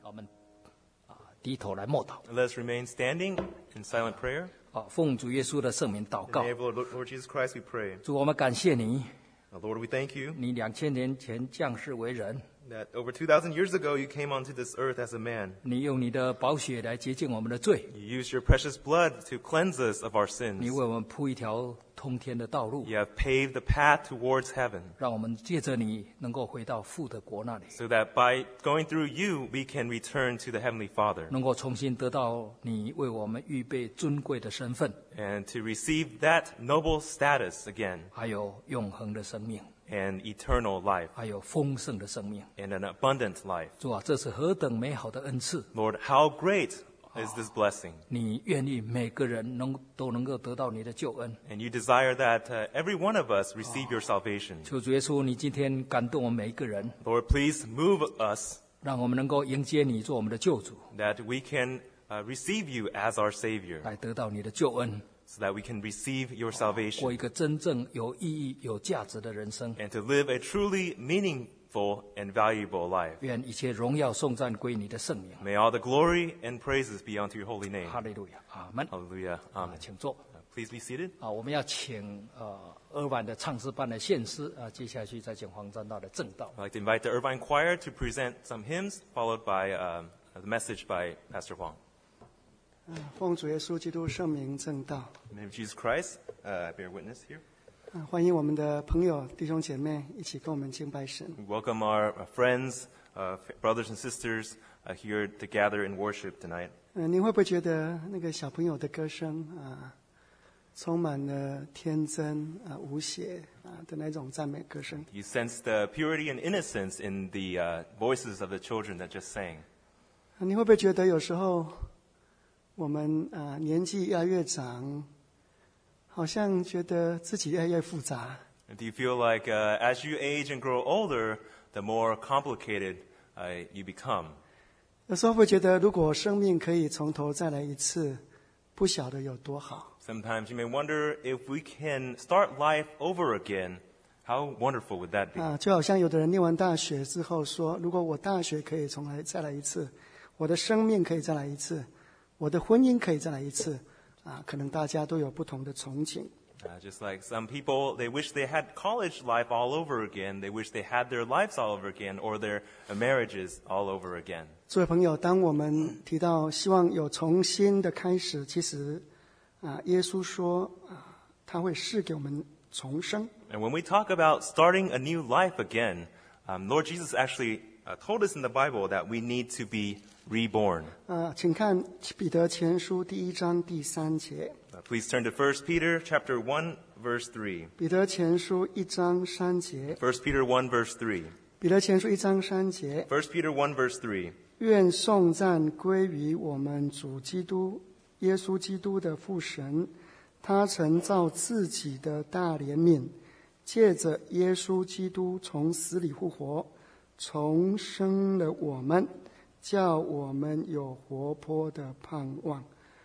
我们低头来默祷。 Let's remain standing in silent prayer. 奉主耶稣的圣名祷 In 告 the name of Lord Jesus Christ, we pray. 主，我们感谢你， Lord, we thank you 你2000年前降世为人， that over 2,000 years ago you came onto this earth as a man. 你用你的宝血来洁净我们的罪， You used your precious blood to cleanse us of our 你 sins. 为我们铺一条通天的道路， You have paved the path towards heaven 让我们借着你能够回到父的国那里， so that by going through you, we can return to the Heavenly Father 能够重新得到你为我们预备尊贵的身份， and to receive that noble status again 还有永恒的生命， and eternal life 还有丰盛的生命。 and an abundant life. 主啊，这是何等美好的恩赐！ Lord, how great is this blessing. 你愿意每个人都能够得到你的救恩。 And you desire that every one of us receive your salvation. 求主耶稣，你今天感动我们每一个人， Lord, please move us 让我们能够迎接你做我们的救主， that we can receive you as our Savior 来得到你的救恩， so that we can receive your 过 salvation 一个真正有意义、有价值的人生。 and to live a truly meaningful and valuable life. 愿一切荣耀颂赞归你的圣名。 May all the glory and praises be unto your holy name. 哈利路亚，阿门。 Hallelujah. Amen. 请坐。 Please be seated. 我们要请俄晚的唱诗班的献诗接下去再请黄占道的正道。 I'd like to invite the Irvine Choir to present some hymns, followed by the message by Pastor Huang. 奉主耶稣基督圣名正道。 In the name of Jesus Christ, I bear witness here. 欢迎我们的朋友弟兄姐妹一起跟我们敬拜神。 We welcome our friends, brothers and sisters here to gather and worship tonight. 您会不会觉得那个小朋友的歌声充满了天真无邪的那种赞美歌声？ You sense the purity and innocence in the voices of the children that just sang. 你会不会觉得有时候我们年纪越来越长，好像觉得自己越来越复杂？ Do you feel like as you age and grow older, the more complicated you become? 有时候会觉得，如果生命可以从头再来一次，不晓得有多好。 Sometimes you may wonder if we can start life over again, how wonderful would that be? 就好像有的人念完大学之后说，如果我大学可以再来一次，我的生命可以再来一次，我的婚姻可以再来一次，可能大家都有不同的憧憬。 Just like some people, they wish they had college life all over again. They wish they had their lives all over again or their marriages all over again. 诸位朋友，当我们提到希望有重新的开始，其实耶稣说他会赐给我们重生。 And when we talk about starting a new life again, Lord Jesus actually told us in the Bible that we need to be reborn. 请看彼得前书第1章第3节。 Please turn to 1 Peter chapter 1, verse 3. 彼得前书1章3节。 1 Peter 1, verse 3. 彼得前书1章3节。 1 Peter 1, verse 3. 愿颂赞归于我们主基督耶稣基督的父神，他曾照自己的大怜悯，借着耶稣基督从死里复活，重生了我们，叫我们有活泼的盼望。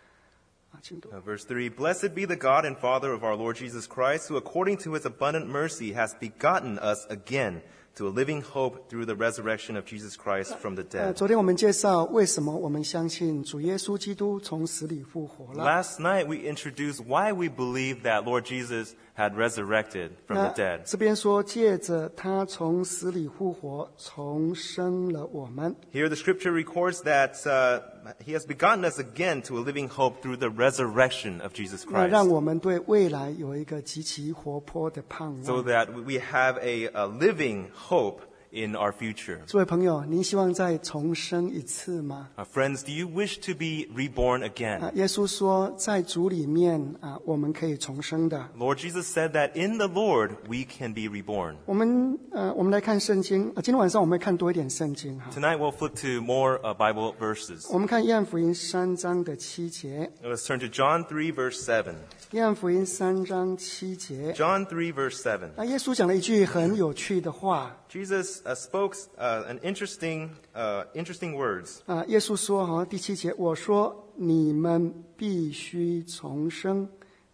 Verse 3, Blessed be the God and Father of our Lord Jesus Christ, who according to his abundant mercy has begotten us again to a living hope through the resurrection of Jesus Christ from the dead. 昨天我们介绍为什么我们相信主耶稣基督从死里复活了。 Last night we introduced why we believe that Lord Jesus had resurrected from the dead. 这边说借着他从死里复活，重生了我们。 Here the scripture records that he has begotten us again to a living hope through the resurrection of Jesus 那让 Christ. 我们对未来有一个极其活泼的盼 So 望。 that we have a living hope in our future. 诸位朋友，您希望再重生一次吗？ Friends, do you wish to be reborn again? 耶稣说，在主里面我们可以重生的。 Lord Jesus said that in the Lord we can be reborn. 我们来看圣经。今天晚上我们会看多一点圣经哈。 Tonight we'll flip to more Bible verses. 我们看约翰福音3章的7节。 Let's turn to John 3, verse 7. 约翰福音3章7节。 John 3, verse 7. 耶稣讲了一句很有趣的话。 Jesus spoke an interesting words. 耶稣说第7节，我说你们必须重生，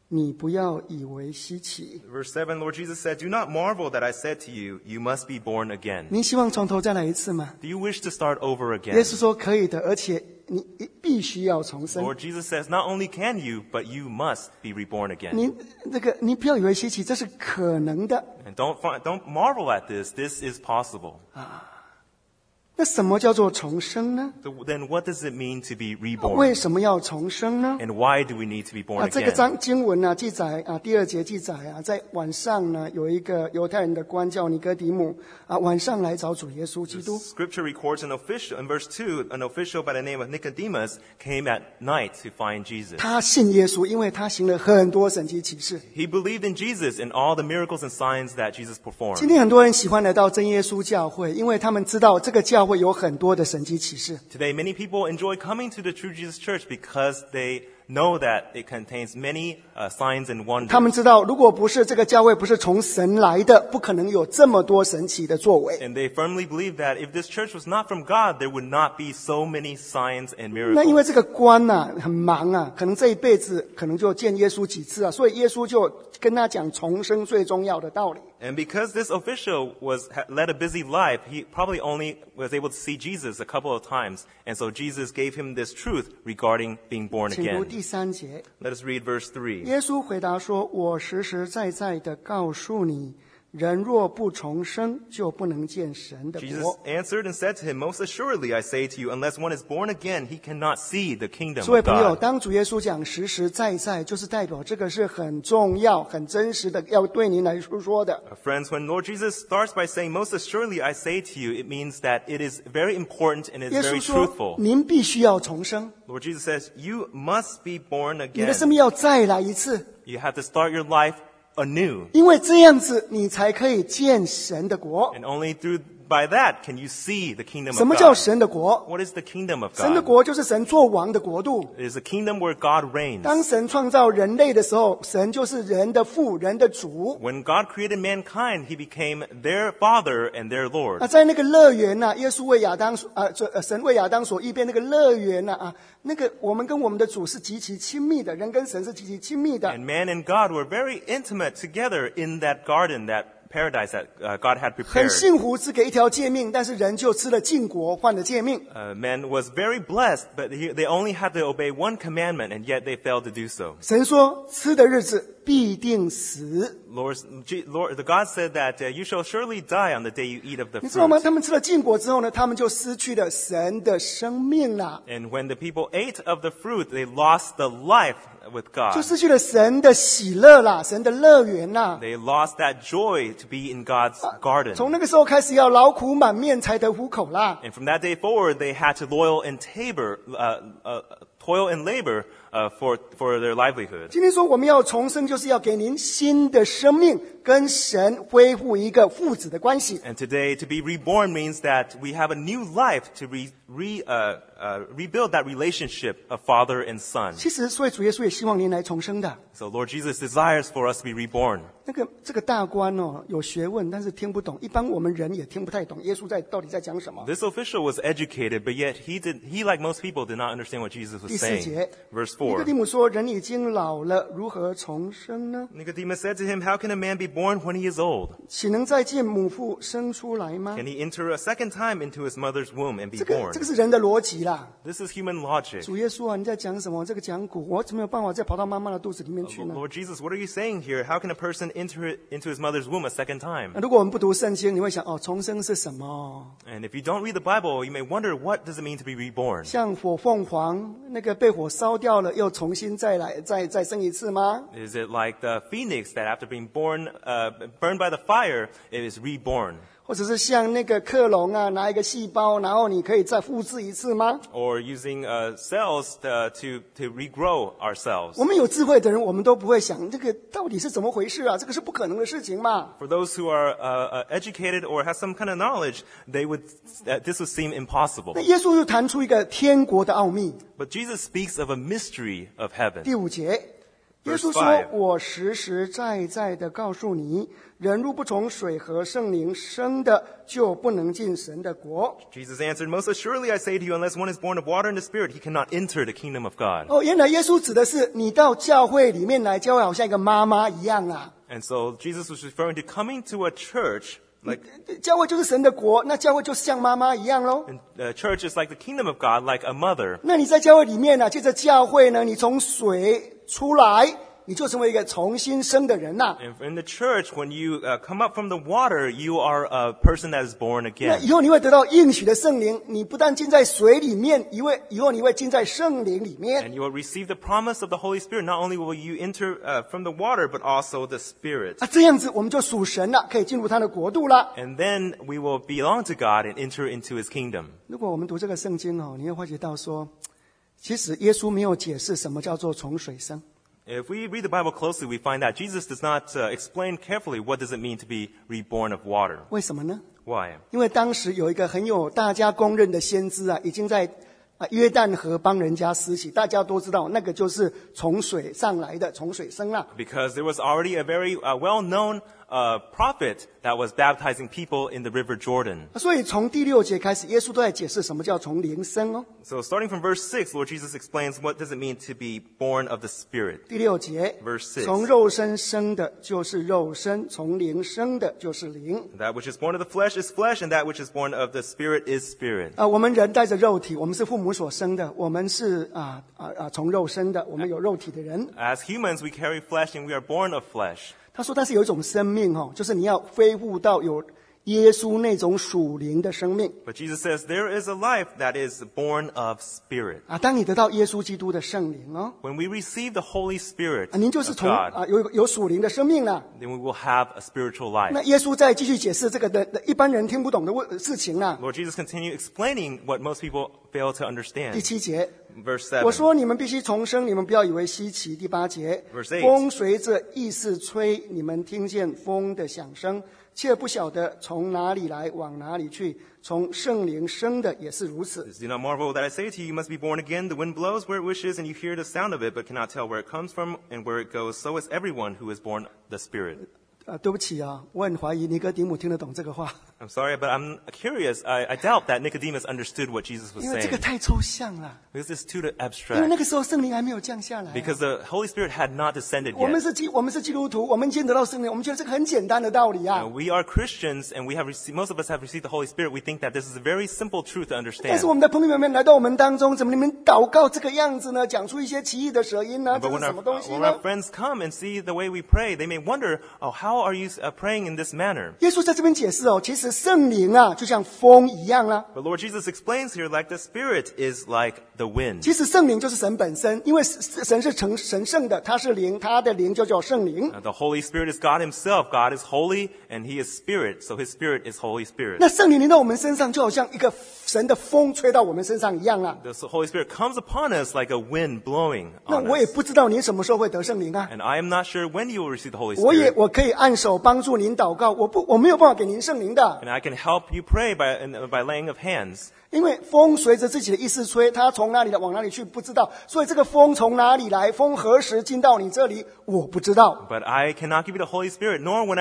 你不要以为稀奇。 Verse 7, Lord Jesus said, Do not marvel that I said to you, you must be born again. 您希望从头再来一次吗？ Do you wish to start over 耶 again? 稣说可以的，而且你必须要重生。 Lord Jesus says, not only can you, but you must be reborn again. 您不要以为稀奇，这是可能的。 And don't marvel at this. This is possible. 那什么叫做重生呢？ So then what does it mean to be 为 reborn? 什么要重生呢？ And why do we need to be born 这个 again? 经文记载第2节记载在晚上呢，有一个犹太人的官叫尼哥底母晚上来找主耶稣基督。 Scripture records an official, in verse 2, an official by the name of Nicodemus came at night to find Jesus. 他信耶稣，因为他行了很多神迹奇事。 He believed in Jesus and all the miracles and signs that Jesus 今 performed. 天很多人喜欢来到真耶稣教会，因为他们知道这个教会有很多的神迹奇事。 Today, many people enjoy coming to the True Jesus Church because they know that it contains many signs and 他 wonders. 们知道，如果不是这个教会不是从神来的，不可能有这么多神奇的作为。 And they firmly believe that if this church was not from God, there would not be so many signs and 那因为 miracles. 这个官很忙可能这一辈子可能就见耶稣几次所以耶稣就跟他讲重生最重要的道理。 And because this official led a busy life, he probably only was able to see Jesus a couple of times. And so Jesus gave him this truth regarding being born 请读 again. 第3节， Let us read verse 3. 耶稣回答说：“我实实在在的告诉你，人若不重生，就不能见神的 Jesus 国。” answered and said to him, Most assuredly I say to you, unless one is born again, he cannot see the kingdom 诸位 of 朋友， God. 当主耶稣讲实实在在，就是代表这个是很重要、很真实的，要对您来说的。 Friends, when Lord Jesus starts by saying, Most assuredly I say to you, it means that it is very important and 耶 it's 稣 very 说 truthful.：“ 您必须要重生， Lord Jesus says, You must be born 你的生 again. 命要再来一次， You have to start your life anew. 因为这样子你才可以见神的国。 And only by that can you see the kingdom 什 of 么叫 God. 神的国？ What is the kingdom of 神的 God? 国就是神作王的国度。 It is a kingdom where God reigns. 当神创造人类的时候，神就是人的父，人的主。 When God created mankind, he became their father and their Lord. 在那个乐园耶稣为亚当神为亚当所预备那个乐园那个我们跟我们的主是极其亲密的，人跟神是极其亲密的。 And man and God were very intimate together in that garden, that paradise that God had 很 prepared. 幸福，只给一条诫命，但是人就吃了禁果，犯了诫命。 Man was very blessed, but they only had to obey one commandment, and yet they failed to do so. 神说，吃的日子必定死。 The God said that you shall surely die on the day you eat of the 你知道吗？ fruit. 他们吃了禁果之后呢，他们就失去了神的生命了， And when the people ate of the fruit, they lost the life with 就 God. 失去了神的喜乐啦，神的乐园啦。 They lost that joy to be in God's garden. 从那个时候开始，要劳苦满面才得糊口啦。 And from that day forward, they had to toil and labor for their livelihood. 今天说我们要重生，就是要给您新的生命，跟神恢复一个父子的关系。 And today, to be reborn means that we have a new life to rebuild that relationship of father and son. 其实，所以主耶稣也希望您来重生的。 So Lord Jesus desires for us to be reborn. 这个大官有学问，但是听不懂，一般我们人也听不太懂耶稣到底在讲什么。 This official was educated, but yet he like most people did not understand what Jesus was 第4 saying. 节， Verse 尼哥 4. 底母说：“人已经老了，如何重生呢？ Nicodemus said to him, How can a man be born when he is old? 岂能再见母腹生出来吗 Can he enter a second time into his mother's womb and be 这个 born? 是人的逻辑啦。 This is human logic. 主耶稣你在讲什么？这个讲古，我怎么有办法再跑到妈妈的肚子里面去呢？ Lord Jesus, what are you saying here? How can a person enter into his mother's womb a second time? 如果我们不读圣经，你会想重生是什么？ And if you don't read the Bible, you may wonder, what does it mean to be reborn? 像火凤凰那个被火烧掉了，又重新再来再生一次吗？ Is it like the phoenix that after being burned by the fire, it is reborn? 或者是像那个克隆拿一个细胞，然后你可以再复制一次吗？ Or using cells to regrow our cells? 我们有智慧的人，我们都不会想这个到底是怎么回事啊？这个是不可能的事情嘛。 For those who are educated or have some kind of knowledge, this would seem impossible. 那耶稣又谈出一个天国的奥秘。 But Jesus speaks of a mystery of heaven. 第5节， 耶稣说：“我实实在在的告诉你，人若不从水和圣灵生的，就不能进神的国。” Jesus answered, "Most assuredly I say to you, unless one is born of water and the Spirit, he cannot enter the kingdom of God." 原来耶稣指的是你到教会里面来，教会好像一个妈妈一样啊。 And so Jesus was referring to coming to a church like 教会就是神的国，那教会就是像妈妈一样咯。 church is like the kingdom of God, like a mother. 那你在教会里面呢，借着教会呢，你从水出来，你就成为一个重新生的人呐。 And in the church, when you come up from the water, you are a person that is born 那 again. 以后你会得到应许的圣灵，你不但浸在水里面，以后你会浸在圣灵里面。 And you will receive the promise of the Holy Spirit. Not only will you enter from the water, but also the Spirit. 这样子我们就属神了，可以进入他的国度了。 And then we will belong to God and enter into His kingdom. 如果我们读这个圣经你会发觉到说，其实耶稣没有解释什么叫做从水生。 If we read the Bible closely, we find that Jesus does not explain carefully what does it mean to be reborn of water. 为什么呢？ Why? 因为当时有一个很有大家公认的先知已经在约旦河帮人家施洗，大家都知道那个就是从水上来的，从水生啦。 Because there was already a very well-known prophet that was baptizing people in the River Jordan. 所以从第6节开始，耶稣都在解释什么叫从灵生 So starting from verse 6, Lord Jesus explains what does it mean to be born of the Spirit. 第6节 Verse 6. 从肉身生的就是肉身，从灵生的就是灵。 That which is born of the flesh is flesh, and that which is born of the Spirit is spirit. 我们人带着肉体，我们是父母所生的，我们是从肉生的，我们有肉体的人。 As humans, we carry flesh, and we are born of flesh. 他说，但是有一种生命就是你要恢复到有耶稣那种属灵的生命。 But Jesus says there is a life that is born of spirit. 当你得到耶稣基督的圣灵 When we receive the Holy Spirit 您就是 of 从 God, 有属灵的生命了。 then we will have a spiritual life. 那耶稣再继续解释这个的一般人听不懂的事情了。 Lord Jesus continued explaining what most people fail to 第 understand. 7节， Verse 我 7. 说你们必须重生，你们不要以为稀奇。第8节， Verse 8. 风随着意思吹，你们听见风的响声，却不晓得从哪里来，往哪里去。从圣灵生的也是如此。 Do not marvel that I say to you, you must be born again. The wind blows where it wishes, and you hear the sound of it, but cannot tell where it comes from and where it goes. So is everyone who is born of the Spirit. 对不起我很怀疑尼哥底母听得懂这个话， I'm sorry, but I'm curious. I doubt that Nicodemus understood what Jesus was 因为这个 saying. 太抽象了。 Because it's too 因为 abstract. 那个时候圣灵还没有降下来 Because the Holy Spirit had not descended 我们 yet. 是基督徒，我们今天得到圣灵，我们觉得这个很简单的道理 We are Christians, and we have most of us have received the Holy Spirit. We think that this is a very simple truth to 但 understand. 是我们的朋友们来到我们当中，怎么你们祷告这个样子呢？讲出一些奇异的舌音呢？这 But 是什么东西 when 呢 our？friends come and see the way we pray, they may wonder, oh, how are you praying in this manner? 耶稣在这边解释其实圣灵就像风一样啦。 But Lord Jesus explains here, like the Spirit is like the wind. 其实圣灵就是神本身，因为神是神圣的，他是灵，他的灵就叫圣灵。 The Holy Spirit is God Himself. God is holy, and He is Spirit. So His Spirit is Holy Spirit. 那圣灵临到我们身上，就好像一个神的风吹到我们身上一样啦。 The Holy Spirit comes upon us like a wind blowing 那 on 我也 us. 不知道您什么时候会得圣灵啊。 And I am not sure when you will receive the Holy 我 Spirit. 可以按手帮助您祷告，我没有办法给您圣灵的， And I can help you pray by laying of hands. 因为风随着自己的意思吹，它从哪里来往哪里去不知道，所以这个风从哪里来，风何时进到你这里，我不知道。 But I cannot give you the Holy Spirit,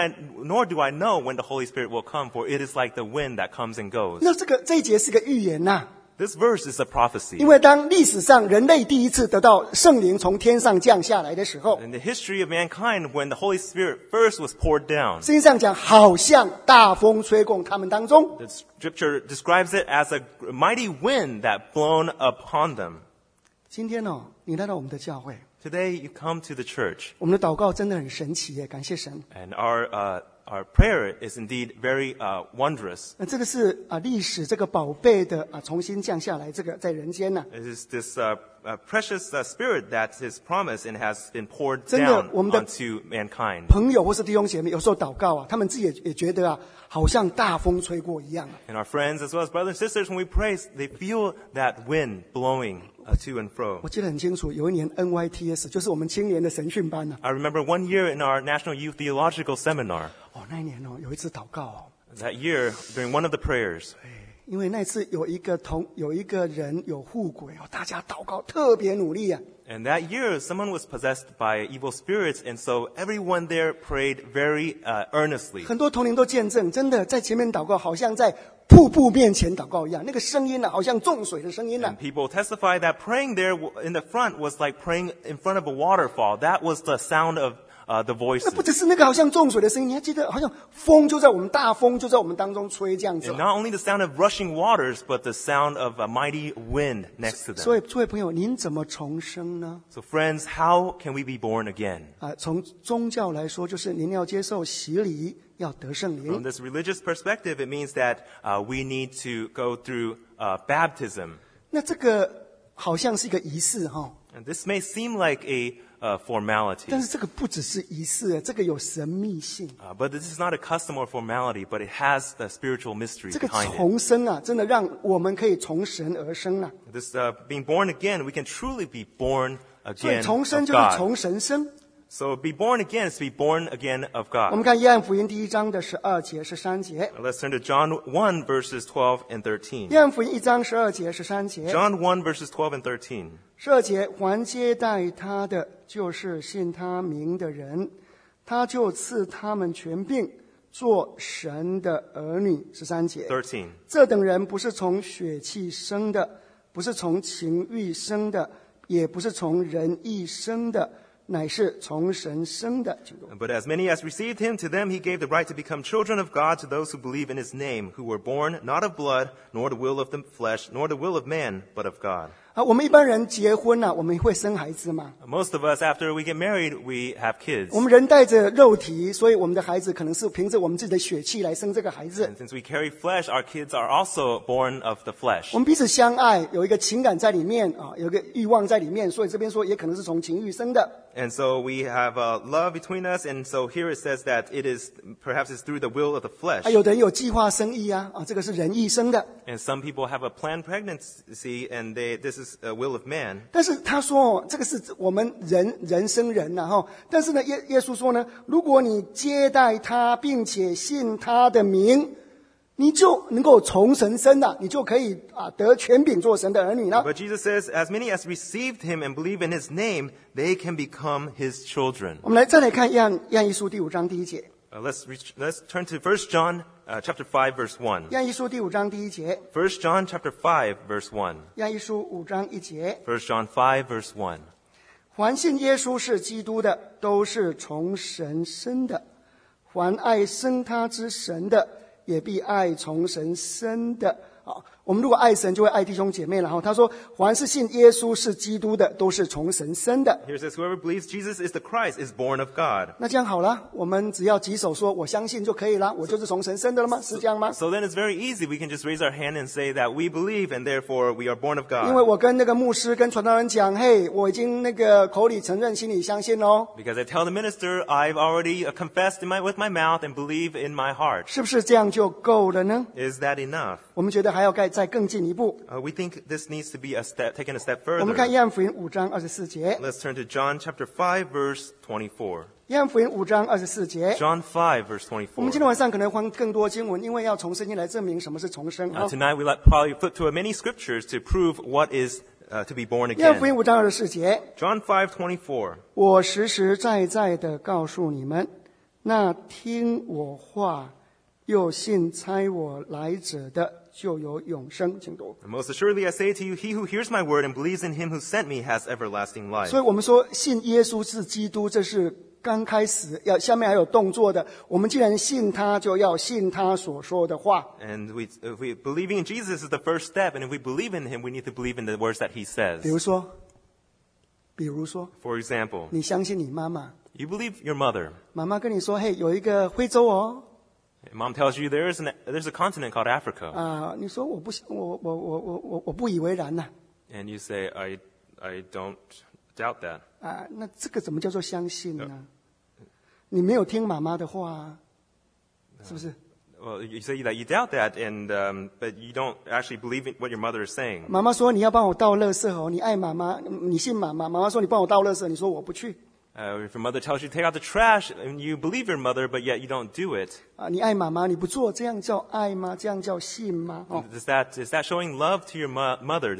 nor do I know when the Holy Spirit will come, for it is like the wind that comes and goes. 那这一节是个预言呐。 This verse is a prophecy. 因为当历史上人类第一次得到圣灵从天上降下来的时候， In the history of mankind, when the Holy Spirit first was poured down, 圣经上讲，好像大风吹过他们当中。 the Scripture describes it as a mighty wind that blown upon them. 今天你来到我们的教会， Today, you come to the church, 我们的祷告真的很神奇耶，感谢神。 and our prayer is indeed very wondrous. 那这个是历史这个宝贝的重新降下来，这个在人间呢。 It is this precious Spirit that His promise and has been poured 真的， down 我们的 onto mankind. 朋友或是弟兄姐妹，有时候祷告他们自己也觉得好像大风吹过一样。 And our friends, as well as brothers and sisters, when we pray, they feel that wind blowing to and fro. 我记得很清楚，有一年 NYTS 就是我们青年的神训班 I remember one year in our National Youth Theological Seminar, 那一年有一次祷告 that year, during one of the prayers, 因为那次有一个人有护鬼大家祷告特别努力 And that year, someone was possessed by evil spirits, and so everyone there prayed very earnestly. 很多同龄都见证，真的在前面祷告，好像在瀑布面前祷告一样，那个声音好像众水的声音 And people testify that praying there in the front was like praying in front of a waterfall. That was the sound of the 那 voices. 不只是那个好像众水的声音，你还记得好像风就在我们大风就在我们当中吹这样子 And。not only the sound of rushing waters, but the sound of a mighty wind next to 所 them. 以，诸位朋友，您怎么重生呢？ So friends, how can we be born again? 从宗教来说，就是您要接受洗礼，要得圣 From 灵。 this religious perspective, it means that we need to go through baptism. 那这个好像是一个仪式哈， And this may seem like a formality. 但是这个不只是仪式，这个有神秘性。 But this is not a custom or formality, but it has the spiritual mystery 这个 behind it. 重生真的让我们可以从神而生 This being born again, we can truly be born 所以 again 重生 of 就是 God. 从神生。 So be born again is to be born again of 我们 God. 看约翰福音第1章的12节、13节。 Let's turn to John 1 verses 12 and 13. 约翰福音1章12节、13节。 John 1 verses 12 and 13. 12节，还接待他的，就是信他名的人，他就赐他们权柄，做神的儿女。13节， 13. 这等人不是从血气生的，不是从情欲生的，也不是从人意生的，乃是从神生的。请读。 But as many as received him, to them he gave the right to become children of God, to those who believe in his name, who were born not of blood, nor the will of the flesh, nor the will of man, but of God. 我们一般人结婚我们会生孩子嘛？ Most of us, after we get married, we have kids. 我们人带着肉体，所以我们的孩子可能是凭着我们自己的血气来生这个孩子。 And since we carry flesh, our kids are also born of the flesh. 我们彼此相爱，有一个情感在里面有一个欲望在里面，所以这边说也可能是从情欲生的。 And so we have love between us, and so here it says that it is, perhaps it's through the will of the flesh. 有的人有计划生育这个是人意生的。 And some people have a planned pregnancy, and this is a will of man. 但是他说这个是我们人生人但是呢，耶稣说呢，如果你接待他，并且信他的名，你就能够从神生的，你就可以得权柄做神的儿女了。 But Jesus says, as many as received him and believe in his name, they can become his children. 我们再来看约翰一书第5章第1节。 Let's turn to 1 John chapter 5 verse 1. 约翰一书第5章第1节。 1 John chapter 5 verse 1. 约翰一书5章1节。 1 John 5 verse 1. 凡信耶稣是基督的，都是从神生的；凡爱生他之神的，也必爱从神生的。我们如果爱神，就会爱弟兄姐妹了。他说，凡是信耶稣是基督的，都是从神生的。 Here it says, whoever believes Jesus is the Christ is born of God. 那这样好了，我们只要举手说我相信就可以了，我就是从神生的了吗？是这样吗？ So then it's very easy. We can just raise our hand and say that we believe, and therefore we are born of 因为 God. 我跟那个牧师跟传道人讲，嘿，我已经口里承认，心里相信喽， Because I tell the minister, I've already confessed with my mouth and believe in my heart. 是不是这样就够了呢？ Is that enough? 我们觉得还要再更进一步。 We think this needs to be taken a step 我们看 further. 约翰福音5章24节。 Let's turn to John chapter 5 verse 24. 约翰福音5章24节。 John 5 verse 我们今天 24. 晚上可能翻更多经文，因为要从圣经来证明什么是重生。 Tonight we probably flip to many scriptures to prove what is to be born 约翰福音 again. 5章24节。 John 5:24. 我实实在在的告诉你们，那听我话又信差我来者的，就有永生。请读。 Most assuredly I say to you, he who hears my word and believes in him who sent me has everlasting life. 所以我们说信耶稣是基督，这是刚开始，下面还有动作的。我们既然信他，就要信他所说的话。 And if we believing in Jesus is the first step, and if we believe in him, we need to believe in the words that he 比如 says. 说， For example, 你相信你妈妈， you believe your mother. 妈妈跟你说，嘿，有一个非洲 Mom tells you there's a continent called Africa. 你说我不以为然呐。 And you say, I don't doubt that. 那这个怎么叫做相信呢？你没有听妈妈的话是不是？ Well, you say that you doubt that, but you don't actually believe in what your mother is saying. 妈妈说你要帮我倒垃圾你爱妈妈，你信妈妈。妈妈说你帮我倒垃圾，你说我不去。 If your mother tells you to take out the trash, and you believe your mother, but yet you don't do it. 你爱妈妈，你不做，这样叫爱吗？这样叫信吗？ Is that showing love to your mother?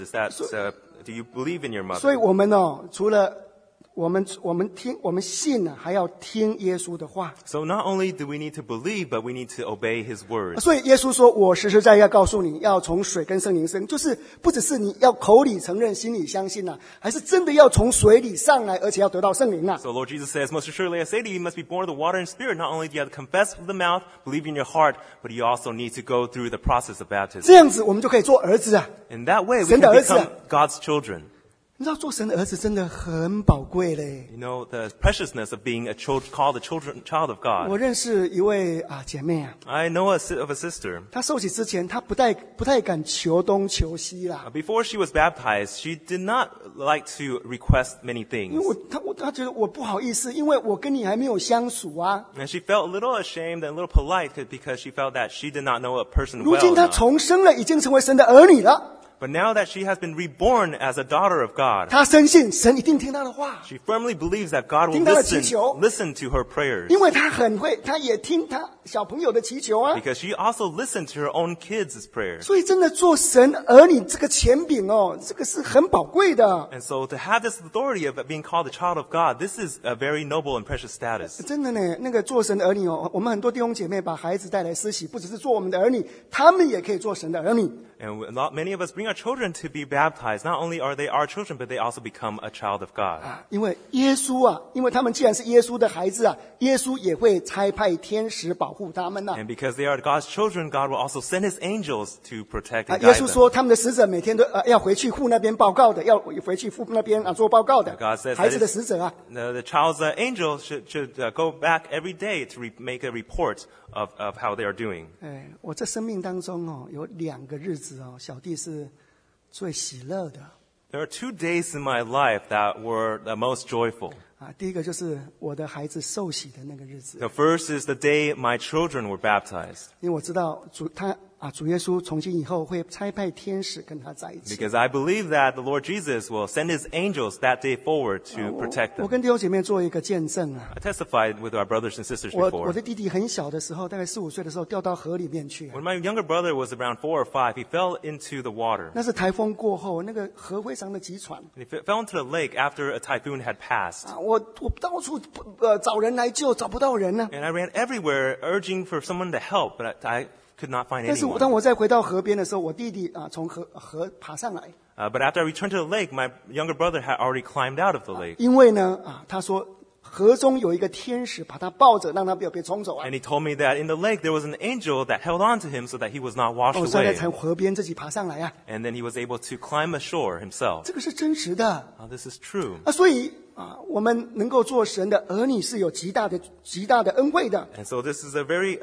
Do you believe in your mother? 所以我们除了我们信还要听耶稣的话。 So not only do we need to believe, but we need to obey His words. 所以耶稣说：“我实实在在要告诉你，要从水跟圣灵生，就是不只是你要口里承认，心里相信还是真的要从水里上来，而且要得到圣灵啊。” So Lord Jesus says, "Most assuredly I say to you, you must be born of the water and Spirit. Not only do you have to confess with the mouth, believe in your heart, but you also need to go through the process of baptism." 这样子我们就可以做儿子啊。 In that way, we 神 can 的儿子啊。 become God's children. 你知道做神的儿子真的很宝贵嘞。 You know the preciousness of being called a child of God. 我认识一位姐妹啊， I know of a sister. 她受洗之前，她不太敢求东求西啦， Before she was baptized, she did not like to request many 因为 things. 她觉得我不好意思，因为我跟你还没有相熟啊。 And she felt a little ashamed and a little polite because she felt that she did not know a person 如 well 今她 enough. 重生了，已经成为神的儿女了。 But now that she has been reborn as a daughter of God, 她深信神一定听她的话， she firmly believes that God will 听她的祈求。 listen to her prayers. 因为她很会，她也听她小朋友的祈求啊。 Because she also listened to her own kids' prayers. 所以真的做神儿女这个权柄这个是很宝贵的。 And so to have this authority of being called a child of God, this is a very noble and precious status. 真的呢，那个做神的儿女我们很多弟兄姐妹把孩子带来施洗，不只是做我们的儿女，他们也可以做神的儿女。 And many of us bring our children to be baptized. Not only are they our children, but they also become a child of God. 因为耶稣因为他们既然是耶稣的孩子耶稣也会差派天使保护他们 And because they are God's children, God will also send His angels to protect and 耶 guide 稣 them. 说他们的使者每天都要回去父那边报告的，要回去父那边做报告的 God says 孩子 that 的使者 the child's angel should go back every day to make a report of how they are doing. 我这生命当中有2个日子小弟是最喜乐的 There are 2 days in my life that were the most joyful. 第一个就是我的孩子受洗的那个日子 The first is the day my children were baptized. 因为我知道主耶稣从今以后会差派天使跟他在一起 Because I believe that the Lord Jesus will send His angels that day forward to protect 我 them. 跟弟兄姐妹做一个见证 I testified with our brothers and sisters 我 before. 的弟弟很小的时候，大概4、5岁的时候掉到河里面去 When my younger brother was around 4 or 5, he fell into the water. 那是台风过后，那个河非常的急喘 And he fell into the lake after a typhoon had passed. 我到处找人来救，找不到人呢 And I ran everywhere urging for someone to help, but I could not find 但是当 anyone. 我再回到河边的时候，我弟弟从河爬上来， But after I returned to the lake, my younger brother had already climbed out of the lake. 因为呢他说河中有一个天使把他抱着，让他不要被冲走 And he told me that in the lake there was an angel that held on to him so that he was not washed 所以 away. 才从河边自己爬上来 And then he was able to climb ashore himself. 这个是真实的 This is true. 所以我们能够做神的儿女是有极大的恩惠的。 And so this is a very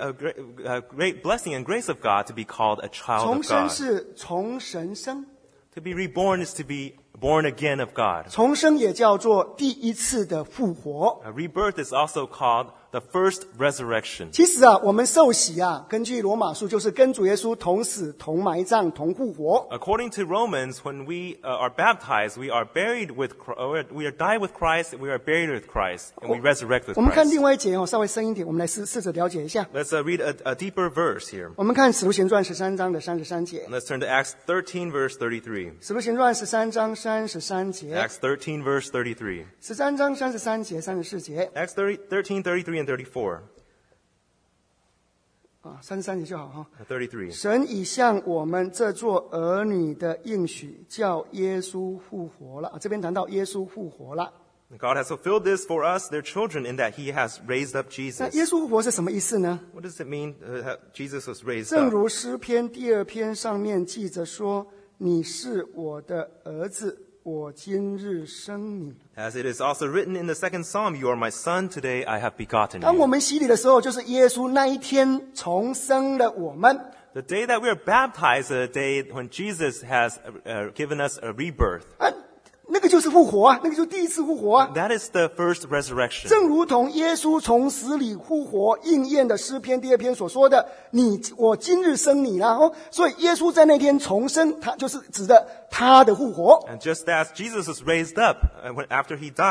great blessing and grace of God to be called a child 重 of 生 God. 是从神生， To be reborn is to be born again of God. 重生也叫做第一次的复活。 Rebirth is also called the first resurrection. 其实我们受洗根据罗马书就是跟主耶稣同死、同埋葬、同复活。 According to Romans, when we are baptized, we are buried with, we are died with Christ, we are buried with Christ, and we resurrect with 我们看 Christ. 另外一节稍微深一点，我们来试着了解一下。 Let's read a deeper verse here. 我们看使徒行传13章的33节。 Let's turn to Acts 13, verse 33. 使徒行传13章33节。 Acts 13, verse 33. 13章33节、34节。 Acts 13, 33, and 34. 33节就好 33. 神已向我们这做儿女的应许，叫耶稣复活了。这边谈到耶稣复活了。 God has fulfilled this for us, their children, in that He has raised up 那 Jesus. 耶稣复活是什么意思呢？ What does it mean how Jesus was raised 正 up? 如诗篇第2篇上面记着说：“你是我的儿子，我今日生你。” As it is also written in the second psalm, You are my son, today I have begotten 当我 you. 们洗礼的时候，就是耶稣那一天重生了我们。 The day that we are baptized is the day when Jesus has given us a rebirth. 那个就是复活那个就是第一次复活 That is the first resurrection. 正如同耶稣从死里复活，应验的诗篇第2篇所说的：“我今日生你啦。”所以耶稣在那天重生，他就是指的他的复活。 And just as Jesus was raised up after He died,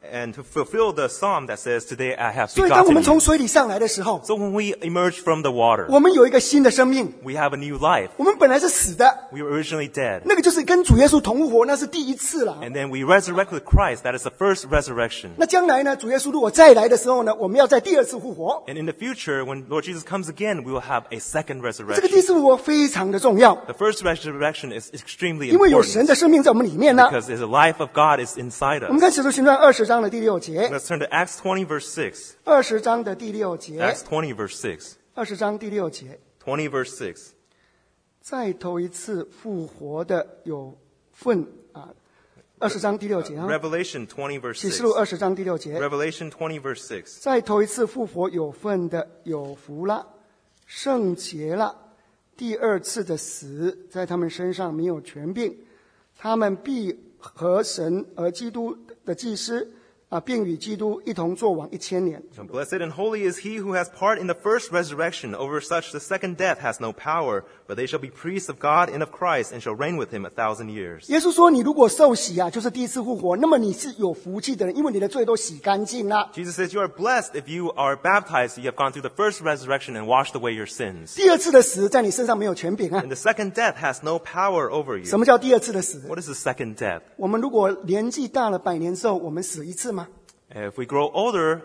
and to fulfill the psalm that says, "Today I have 所以当我 begotten 们从 you." 水里上来的时候， So when we emerge from the water, 我们有一个新的生命。 we have a new life. 我们本来是死的， We were originally dead. 那个就是跟主耶稣同复活，那是第一次了。 And then we resurrect with Christ. That is the first resurrection. 那将来呢，主耶稣如果再来的时候呢，我们要在第二次复活。 And in the future, when Lord Jesus comes again, we will have a second 这个第 resurrection. 四复活非常的重要， The first resurrection is extremely 因为有神 important 的生命在我们里面呢。 because the life of God is inside 我们 us. 看使徒行传20章的第6节， Let's turn to Acts 20 verse 6. 20章的第6节， Acts 20 verse 6. 20章第6节， 20 verse 6. 再头一次复活的有份啊。20章第6节啊， Revelation 20 verse 启示录 6. 20章第6节， Revelation 20 verse 6. 再头一次复活有份的有福了，圣洁了。第二次的死在他们身上没有权柄，他们必和神而基督的祭司并与基督一同作王1000年。 And blessed and holy is he who has part in the first resurrection. Over such the second death has no power, but they shall be priests of God and of Christ, and shall reign with him 1,000 years. 耶稣说：“你如果受洗就是第一次复活，那么你是有福气的人，因为你的罪都洗干净了。 Jesus says, "You are blessed if you are baptized, you have gone through the first resurrection and washed away your sins. 第二次的死在你身上没有权柄啊。 And the second death has no power over 什 you." 么叫第二次的死？ What is the second death? 我们如果年纪大了100年之后，我们死一次吗？ If we grow older,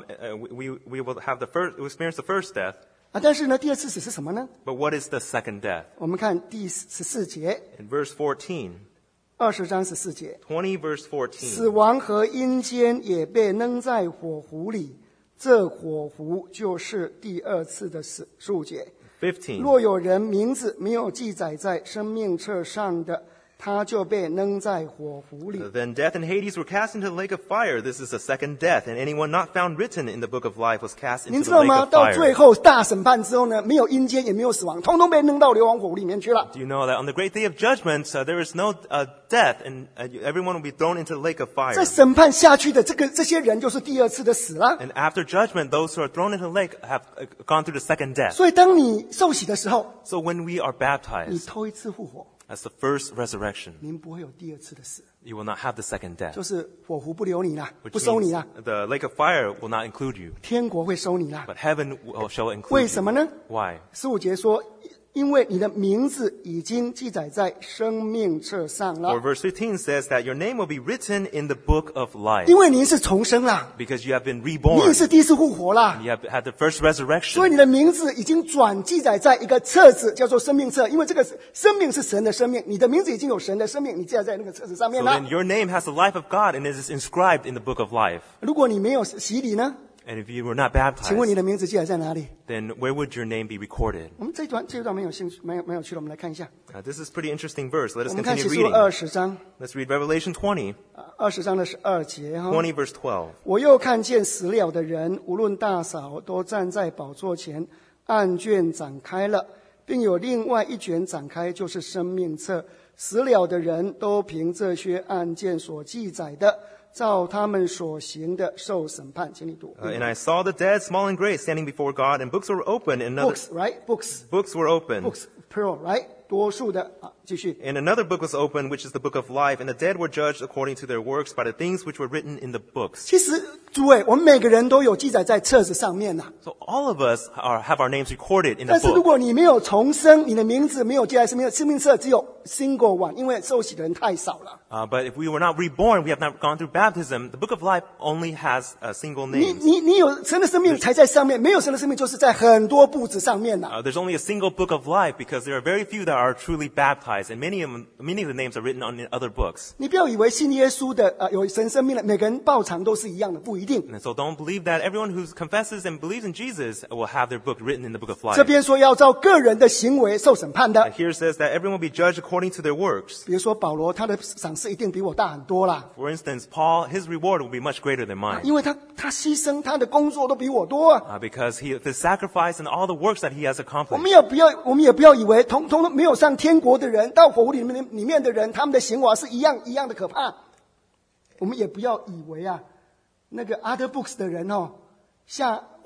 we will have we'll experience the first death. 但是呢，第二次死是什么呢？ But what is the second death? 我们看第14节。 In verse 14, 20章14节， 20 verse 死 14. 亡和阴间也被扔在火湖里，这火湖就是第二次的死。15节， 15. 若有人名字没有记载在生命册上的，他就被扔在火湖里。 Then death and Hades were cast into the lake of fire. This is the second death. And anyone not found written in the book of life was cast 您 into 知 the 道 lake 吗？ of 到最 fire. 后大审判之后呢，没有阴间也没有死亡，通通被扔到硫磺火湖里面去了。 Do you know that on the great day of judgment, there is no death, and everyone will be thrown into the lake of fire. 在审判下去的这些人，就是第二次的死了。 And after judgment, those who are thrown into the lake have gone through the second death. 所以当你受洗的时候， So when we are 你 baptized, 头一次复活， that's the first resurrection. 您不会有第二次的死， You will not have the second death, 就是火湖不留你了， which 不收你 means 了， the lake of fire will not include you, 天国会收你了。 but heaven shall include 为什么 you. 呢？ Why? 15节说，因为你的名字已经记载在生命册上 Or 了， verse 15 says that your name will be written in the book of life 因为您是重生啦， because you have been 你也 reborn. 是第一次复活啦， You have had the first 所以 resurrection. 你的名字已经转记载在一个册子，叫做生命册。因为这个生命是神的生命，你的名字已经有神的生命，你记载在那个册子上面 So 了 then。your name has the life of God and it is inscribed in the book of life. 如果你没有洗礼呢？ And if you were not 请问你 baptized, 的名字记载在哪里？ then where would your name be recorded? 我们这一段没有兴趣，没有趣了，我们来看一下。 This is a pretty interesting verse. Let us 我们看 continue 启示录 reading. 20章 Let's read Revelation 20, ，20章的12节哈。 20 verse 12. 我又看见死了的人，无论大小，都站在宝座前，案卷展开了，并有另外一卷展开，就是生命册。死了的人都凭这些案件所记载的，照他们所行的受审判。请你读。 And I saw the dead, small and great, standing before God, and books were opened, and books right books books were opened. books plural right 多数的继续。 And another book was opened, which is the book of life, and the dead were judged according to their works by the things which were written in the books. 其实诸位，我们每个人都有记载在册子上面呐。 So all of us have our names recorded in the 但是如 book. 果你没有重生，你的名字没有记在生命册，只有 single one， 因为受洗的人太少了。 But if we were not reborn, we have not gone through baptism, the book of life only has a single 你 name. 你有神的生命才在上面，没有神的生命就是在很多簿子上面呐。 There's only a single book of life because there are very few that are truly baptized, and many of the names are written on in other books. 你不要以为信耶稣的有神生命的每个人报偿都是一样的，不一定。 And so don't believe that everyone who confesses and believes in Jesus will have their book written in the book of 这 life. 边说要照个人的行为受审判的 And，here it says that everyone will be judged according to their works. 比如说保罗，他的赏赐一定比我大很多啦， For instance, Paul, his reward will be much greater than mine. 因为他牺牲他的工作都比我多啊。 Because his sacrifice and all the works that he has 我 accomplished. 们也不要以为通通没有上天国的人，到火湖里面的人，他们的刑罚是一样的可怕。我们也不要以为那个 other books 的人下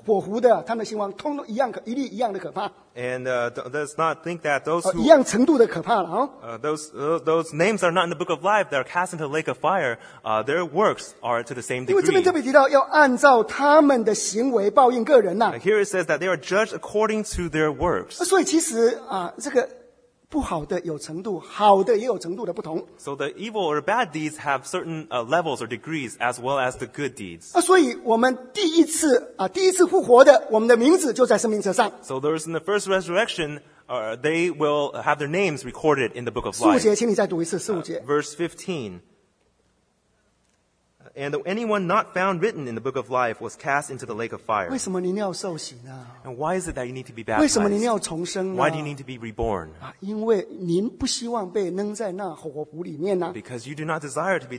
火湖的，他们的兴亡，通通一律一样的可怕。 And let's not think that those 一 who 样程度的可怕了 those names are not in the book of life that are cast into the lake of fire. Their works are to the same 因为这边 degree. 特别提到要按照他们的行为报应个人呐。 Here it says that they are judged according to their works. 所以其实这个不好的有程度，好的也有程度的不同。 So the evil or bad deeds have certain levels or degrees as well as the good deeds. 所以我们第一次复活的，我们的名字就在生命册上。 So those in the first resurrection, they will have their names recorded in the book of 15 节， life. 请你再读一次15节。 Verse 15. And anyone not found written in the book of life was cast into the lake of fire. 为什么您要受洗呢？ And why is it that you need to be 为什么您 baptized? 要重生呢？ Why do you need to be reborn? 因为您不希望被扔在那火湖里面呢。 Because you do not desire to be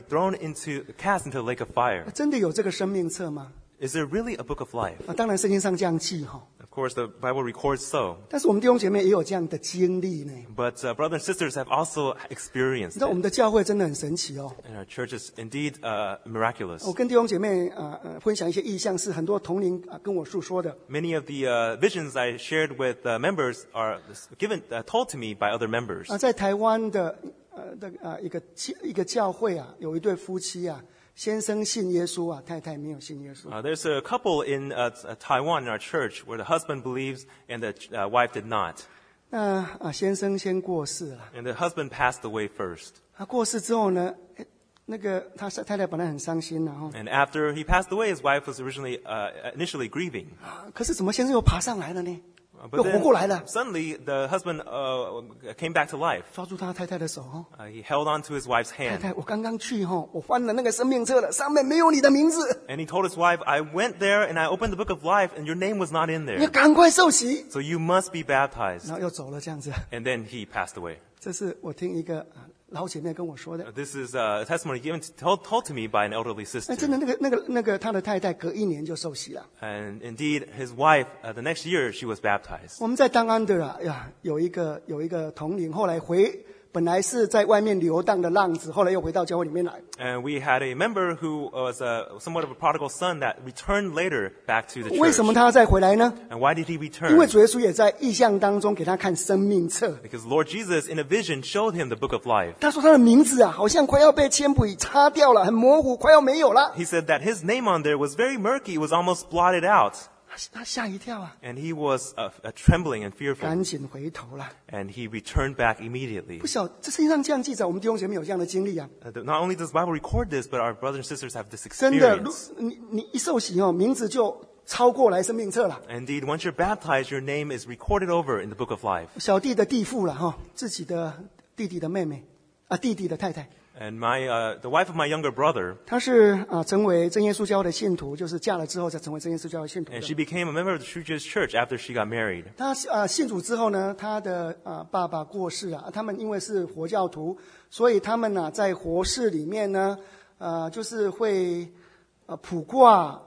cast into the lake of fire. 真的有这个生命册吗？ Is there really a book of life? 当然圣经上这样记哈。 Of course, the Bible records so. 但是我们弟兄姐妹也有这样的经历呢。 But brothers and sisters have also 你 experienced 知道我 it. 们的教会真的很神奇哦。 And our church is indeed miraculous. 我跟弟兄姐妹分享一些意象，是很多同龄跟我诉说的。 Many of the visions I shared with members are told to me by other members. 在台湾的一个教会有一对夫妻先生信耶稣太太没有信耶稣。 There's a couple in Taiwan in our church where the husband believes and the wife did not. 那先生先过世了， And the husband passed away first. 他过世之后呢，他太太本来很伤心 And after he passed away, his wife was initially grieving. 可是怎么先生又爬上来了呢？ But 又活 then 过来了， suddenly the husband came back to life. 抓住他太太的手 He held on to his wife's 太 hand. 太，我刚刚去我翻了那个生命册了，上面没有你的名字， And he told his wife, I went there and I opened the book of life and your name was not in 你要 there. 赶快受洗。 So you must be baptized. 然后又走了这样子。 And then he passed away. 这是我听一个老姐妹跟我说的。 This is a testimony told to me by an elderly 真 sister. 的那个他的太太隔1年就受洗了。 And indeed, his wife, the next year, she was baptized. 我们在当安的有一个同龄，后来本来是在外面流荡的浪子，后来又回到教会里面来。 And we had a member who was somewhat of a prodigal son that returned later back to the 为什么 church. 他要再回来呢？ And why did he 因为 return? 主耶稣也在异象当中给他看生命册。 Because Lord Jesus, in a vision, showed him the book of life. 他说他的名字好像快要被铅笔擦掉了，很模糊，快要没有了。 He said that his name on there was very murky. It was almost blotted out. 他吓一跳 And he was trembling and fearful. 赶紧回头了。 And he returned back immediately. 不晓这圣经上这样记载，我们弟兄姐妹有这样的经历 Not only does the Bible record this, but our brothers and sisters have this 真的， experience. 你一受洗名字就超过来生命册了。 Indeed, once you're baptized, your name is recorded over in the book of life. 小弟的弟父了自己的弟弟的妹妹弟弟的太太。 And the wife of my younger brother, 她是成为真耶稣教会的信徒，就是嫁了之后才成为真耶稣教会信徒的。 and she became a member of the True Jesus Church after she got married. 她信主之后呢，她的爸爸过世了。他们因为是佛教徒，所以他们在活室里面呢，就是会卜卦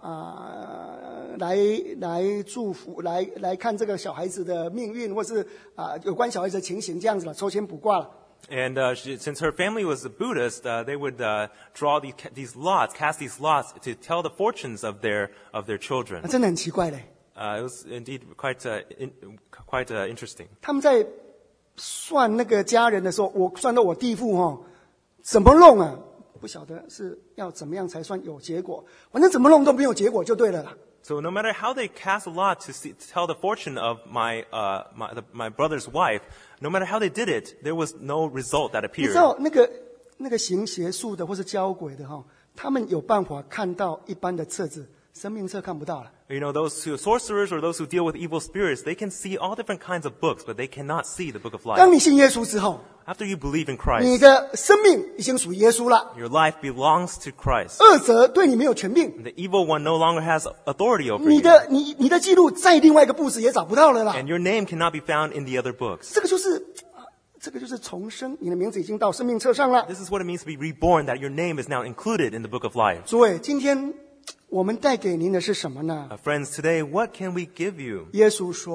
来祝福，来看这个小孩子的命运，或是有关小孩子的情形这样子了，抽签卜卦了。 And since her family was a Buddhist, they would draw these lots, cast these lots to tell the fortunes of their children. 真的很奇怪嘞。 It was indeed quite interesting. 他们在算那个家人的时候，我算到我弟父怎么弄不晓得是要怎么样才算有结果，反正怎么弄都没有结果就对了啦。 So no matter how they cast a lot to tell the fortune of my brother's wife, no matter how they did it, there was no result that 你 appeared. 知道那个行邪术的或是教鬼的他们有办法看到一般的册子，生命册看不到了。 You know, those who sorcerers or those who deal with evil spirits, they can see all different kinds of books, but they cannot see the book of 当 life. 你信耶稣之后， After you believe in 你 Christ, 的生命已经属于耶稣了， your life belongs to Christ. 恶者对你没有权柄， The evil one no longer has authority over 你 you. 的记录在另外一个簿子也找不到了啦。 And your name cannot be found in the other books. 这个就是重生，你的名字已经到生命册上了。 This is what it means to be reborn, that your name is now included in the book of life. 诸位，今天我们带给您的是什么呢？ Friends, today, what can we give you? 耶稣说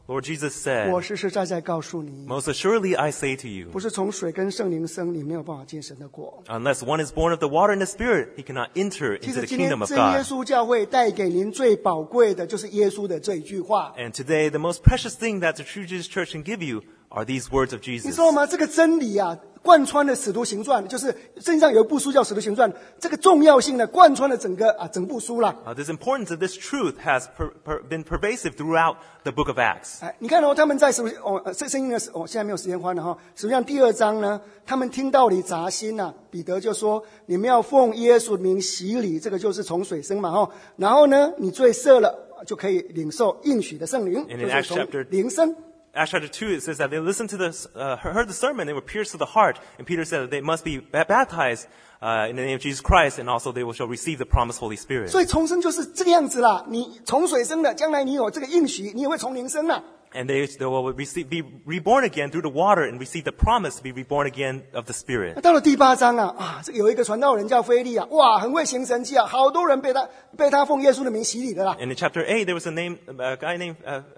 Lord Jesus said, 我实实在在告诉你， Most assuredly I say to you, 不是从水跟圣灵生，你没有办法进神的国。 unless one is born of the water and the Spirit, he cannot enter 其 into 实 the 今天 kingdom of 真耶 God. 稣教会带给您最宝贵的就是耶稣的这一句话。 And today, the most precious thing that the true Jesus Church can give you are these words of 你 Jesus. 知道吗？这个真理啊，贯穿了《使徒行传》，就是圣经上有一部书叫《使徒行传》，这个重要性呢，贯穿了整部书啦。 This importance of this truth has been pervasive throughout the book of Acts. 哎，你看哦，他们在圣经的现在没有时间翻了哈。实际上第2章呢，他们听道理扎心呐、彼得就说：“你们要奉耶稣名洗礼，这个就是从水生嘛哈。然后呢，你罪赦了，就可以领受应许的圣灵， And 就 in 是 Acts 从 chapter- 灵生。” Acts chapter 2, it says that they listened to this, heard the sermon, they were pierced to the heart, and Peter said that they must be baptized in the name of Jesus Christ, and also they shall receive the promised Holy Spirit. 所以重生就是这个样子啦。你从水生的，将来你有这个应许，你也会从灵生啦。 And they will be reborn again through the water and receive the promise to be reborn again of the Spirit. 到了第8章啊，这个有一个传道人叫腓利啊，哇，很会行神迹啊，好多人被他奉耶稣的名洗礼的啦。 And in chapter 8, there was a guy named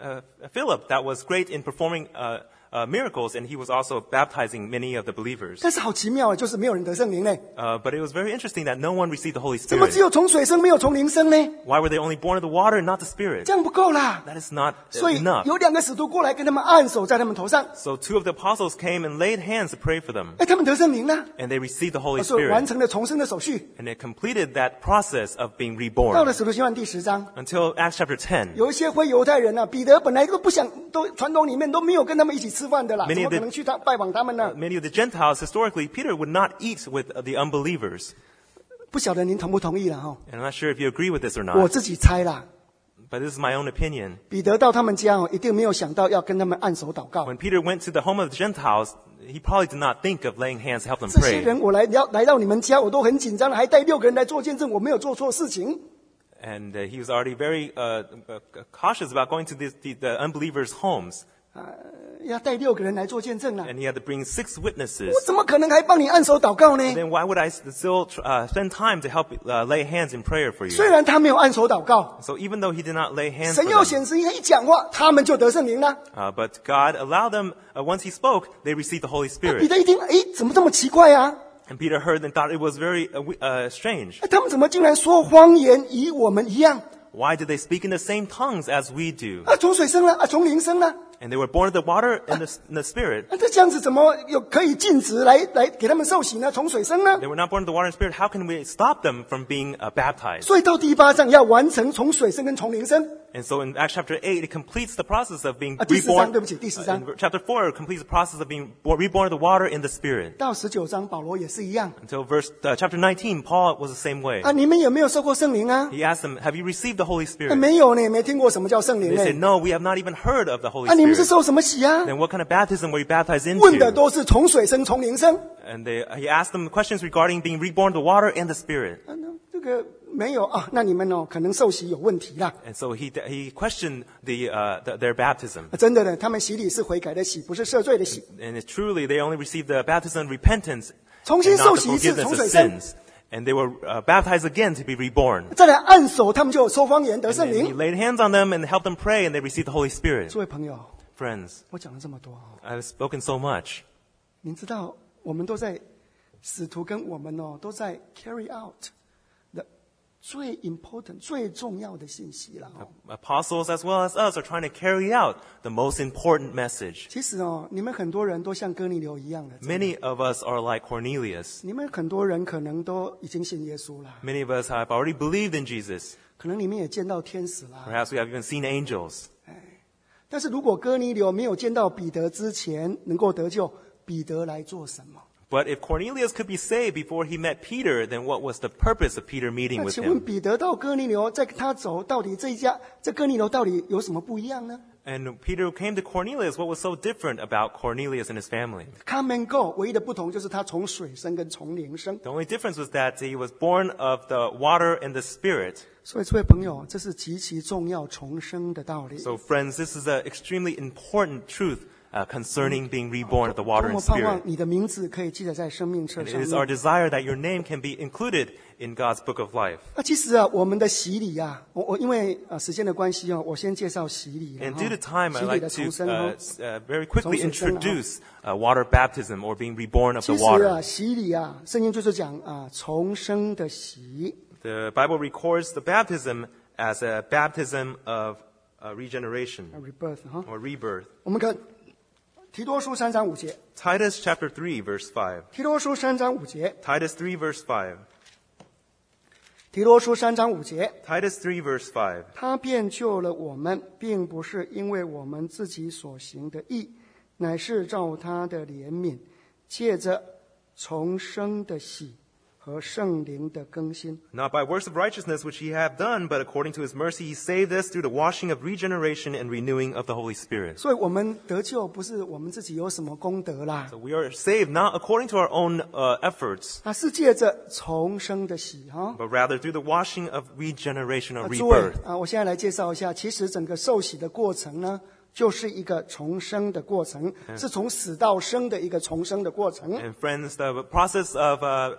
Philip that was great in performing miracles, and he was also baptizing many of the believers. 但是好奇妙啊，就是没有人得圣灵呢。 But it was very interesting that no one received the Holy 怎么只 Spirit. 有从水生，没有从灵生呢？ Why were they only born of the water and not the Spirit? 这样不够啦。 That is not 所以 enough. 有2个使徒过来跟他们按手在他们头上， So 2 of the apostles came and laid hands to pray for them, 哎，他们得圣灵了， and they received the Holy 所以完 Spirit, 成了重生的手续。 and they completed that process of being 到了 reborn. 使徒行传第10章， Until Acts chapter 10, 有一些非犹太人啊，彼得本来都不想，都传统里面都没有跟他们一起吃饭的啦， Many 怎么 of the- 可能去拜访他们呢？ many of the Gentiles, historically, Peter would not eat with the unbelievers. 不晓得您同不同意了哈？ And I'm not sure if you agree with this or 我 not, 自己猜啦， but this is my own opinion. 彼得到他们家哦，一定没有想到要跟他们按手祷告。 When Peter went to the home of the Gentiles, he probably did not think of laying hands to help them 这些 pray. 人我来到你们家，我都很紧张了，还带6个人来做见证，我没有做错事情。 And he was already very cautious about going to the unbelievers' homes. 要带6个人来做见证了， And he had to bring 6 witnesses. 我怎么可能还帮你按手祷告呢？ Then why would I still spend time to help lay hands in prayer for 虽 you? 然他没有按手祷告， So even though he did not lay hands 神 for 要 them, 显示一讲话，他们就得圣灵了。 but God allowed them, once he spoke, they received the Holy 彼 Spirit. 得一听，哎，怎么这么奇怪啊？ And Peter heard and thought it was very strange. 他们怎么竟然说方言，与我们一样？ Why did they speak in the same tongues as we do? 从水生了，从灵生了， And they were born of the water and the Spirit. 这样子怎么有可以禁止来给他们受洗呢？从水生呢？ They were not born of the water and Spirit. How can we stop them from being baptized? 所以到第8章要完成从水生跟从灵生。 And so in Acts chapter 8, it completes the process of being 第4章， reborn. 对不起，第4章 In chapter 4, it completes the process of being reborn of the water and the Spirit. 到19章，保罗也是一样 Until chapter 19, Paul was the same way. 啊！你们有没有受过圣灵啊？ He asked them, have you received the Holy Spirit? 没有呢，没听过什么叫圣灵 They said, 呢？ no, we have not even heard of the Holy 啊，你们是 Spirit. 受什么洗啊？ Then what kind of baptism were you baptized 问的 into? 都是从水生，从灵生。 And he asked them questions regarding being reborn of the water and the Spirit. 这个没有啊，那你们可能受洗有问题啦。 And so he questioned their baptism. 真的呢，他们洗礼是悔改的洗，不是赦罪的洗。 And truly, they only received the baptism of repentance 重 and 新 not 受 the 洗一次， forgiveness 从 of 水生， sins. And they were baptized again to be reborn. 再来按手，他们就有说方言得 And 圣 then he 灵。 laid hands on them and helped them pray, and they received the Holy Spirit. 诸位朋友， Friends, 我讲了这么多， I've spoken so much. 您知道我们都在使徒跟我们都在 carry out 的最 important 最重要的信息了。 Apostles as well as us are trying to carry out the most important message. 其实你们很多人都像哥尼流一样的， Many of us are like Cornelius. 你们很多人可能都已经信耶稣了， Many of us have already believed in Jesus. 可能你们也见到天使啦。 Perhaps we have even seen angels. 但是如果哥尼流没有见到彼得之前能够得救，彼得来做什么？ But if Cornelius could be saved before he met Peter, then what was the purpose of Peter meeting 那 with 请问 him? 彼得到哥尼流，在他走，到底这哥尼流到底有什么不一样呢 And Peter came to Cornelius. What was so different about Cornelius and his family? ？Come and go，唯一的不同就是他从水生跟从灵生。 The only difference was that he was born of the water and the Spirit. 所以，诸位朋友，这是极其重要重生的道理。 So friends, this is an extremely important truth concerning being reborn of the water 多 and 么盼望 Spirit. 你的名字可以记载在生命册 And 上 it is 面 our。desire that your name can be included in God's book of life. 其实啊，我们的洗礼啊，我因为时间的关系啊，我先介绍洗礼。 And due to time, 洗 I'd 礼 like 的 to 重生 very quickly 从水生啊。 introduce water baptism or being reborn of 其 the 实啊， water. 洗礼啊，圣经就是讲重生的洗。 The Bible records the baptism as a baptism of regeneration rebirth 哈。 or rebirth. 我们看提多书3章5节， Titus chapter 3 verse 5. 提多书3章5节， Titus 3 verse 5. 提多书3章5节， Titus 3 verse 5. 他便救了我们，并不是因为我们自己所行的义，乃是照他的怜悯，借着重生的洗和圣灵的更新。 Not by works of righteousness which ye have done, but according to his mercy he saved us through the washing of regeneration and renewing of the Holy Spirit. 所以我们得救不是我们自己有什么功德啦， So we are saved not according to our own efforts, 是借着重生的洗哈。 but rather through the washing of regeneration or 诸位 rebirth. 我现在来介绍一下，其实整个受洗的过程呢，就是一个重生的过程，是从死到生的一个重生的过程。 And friends, the process of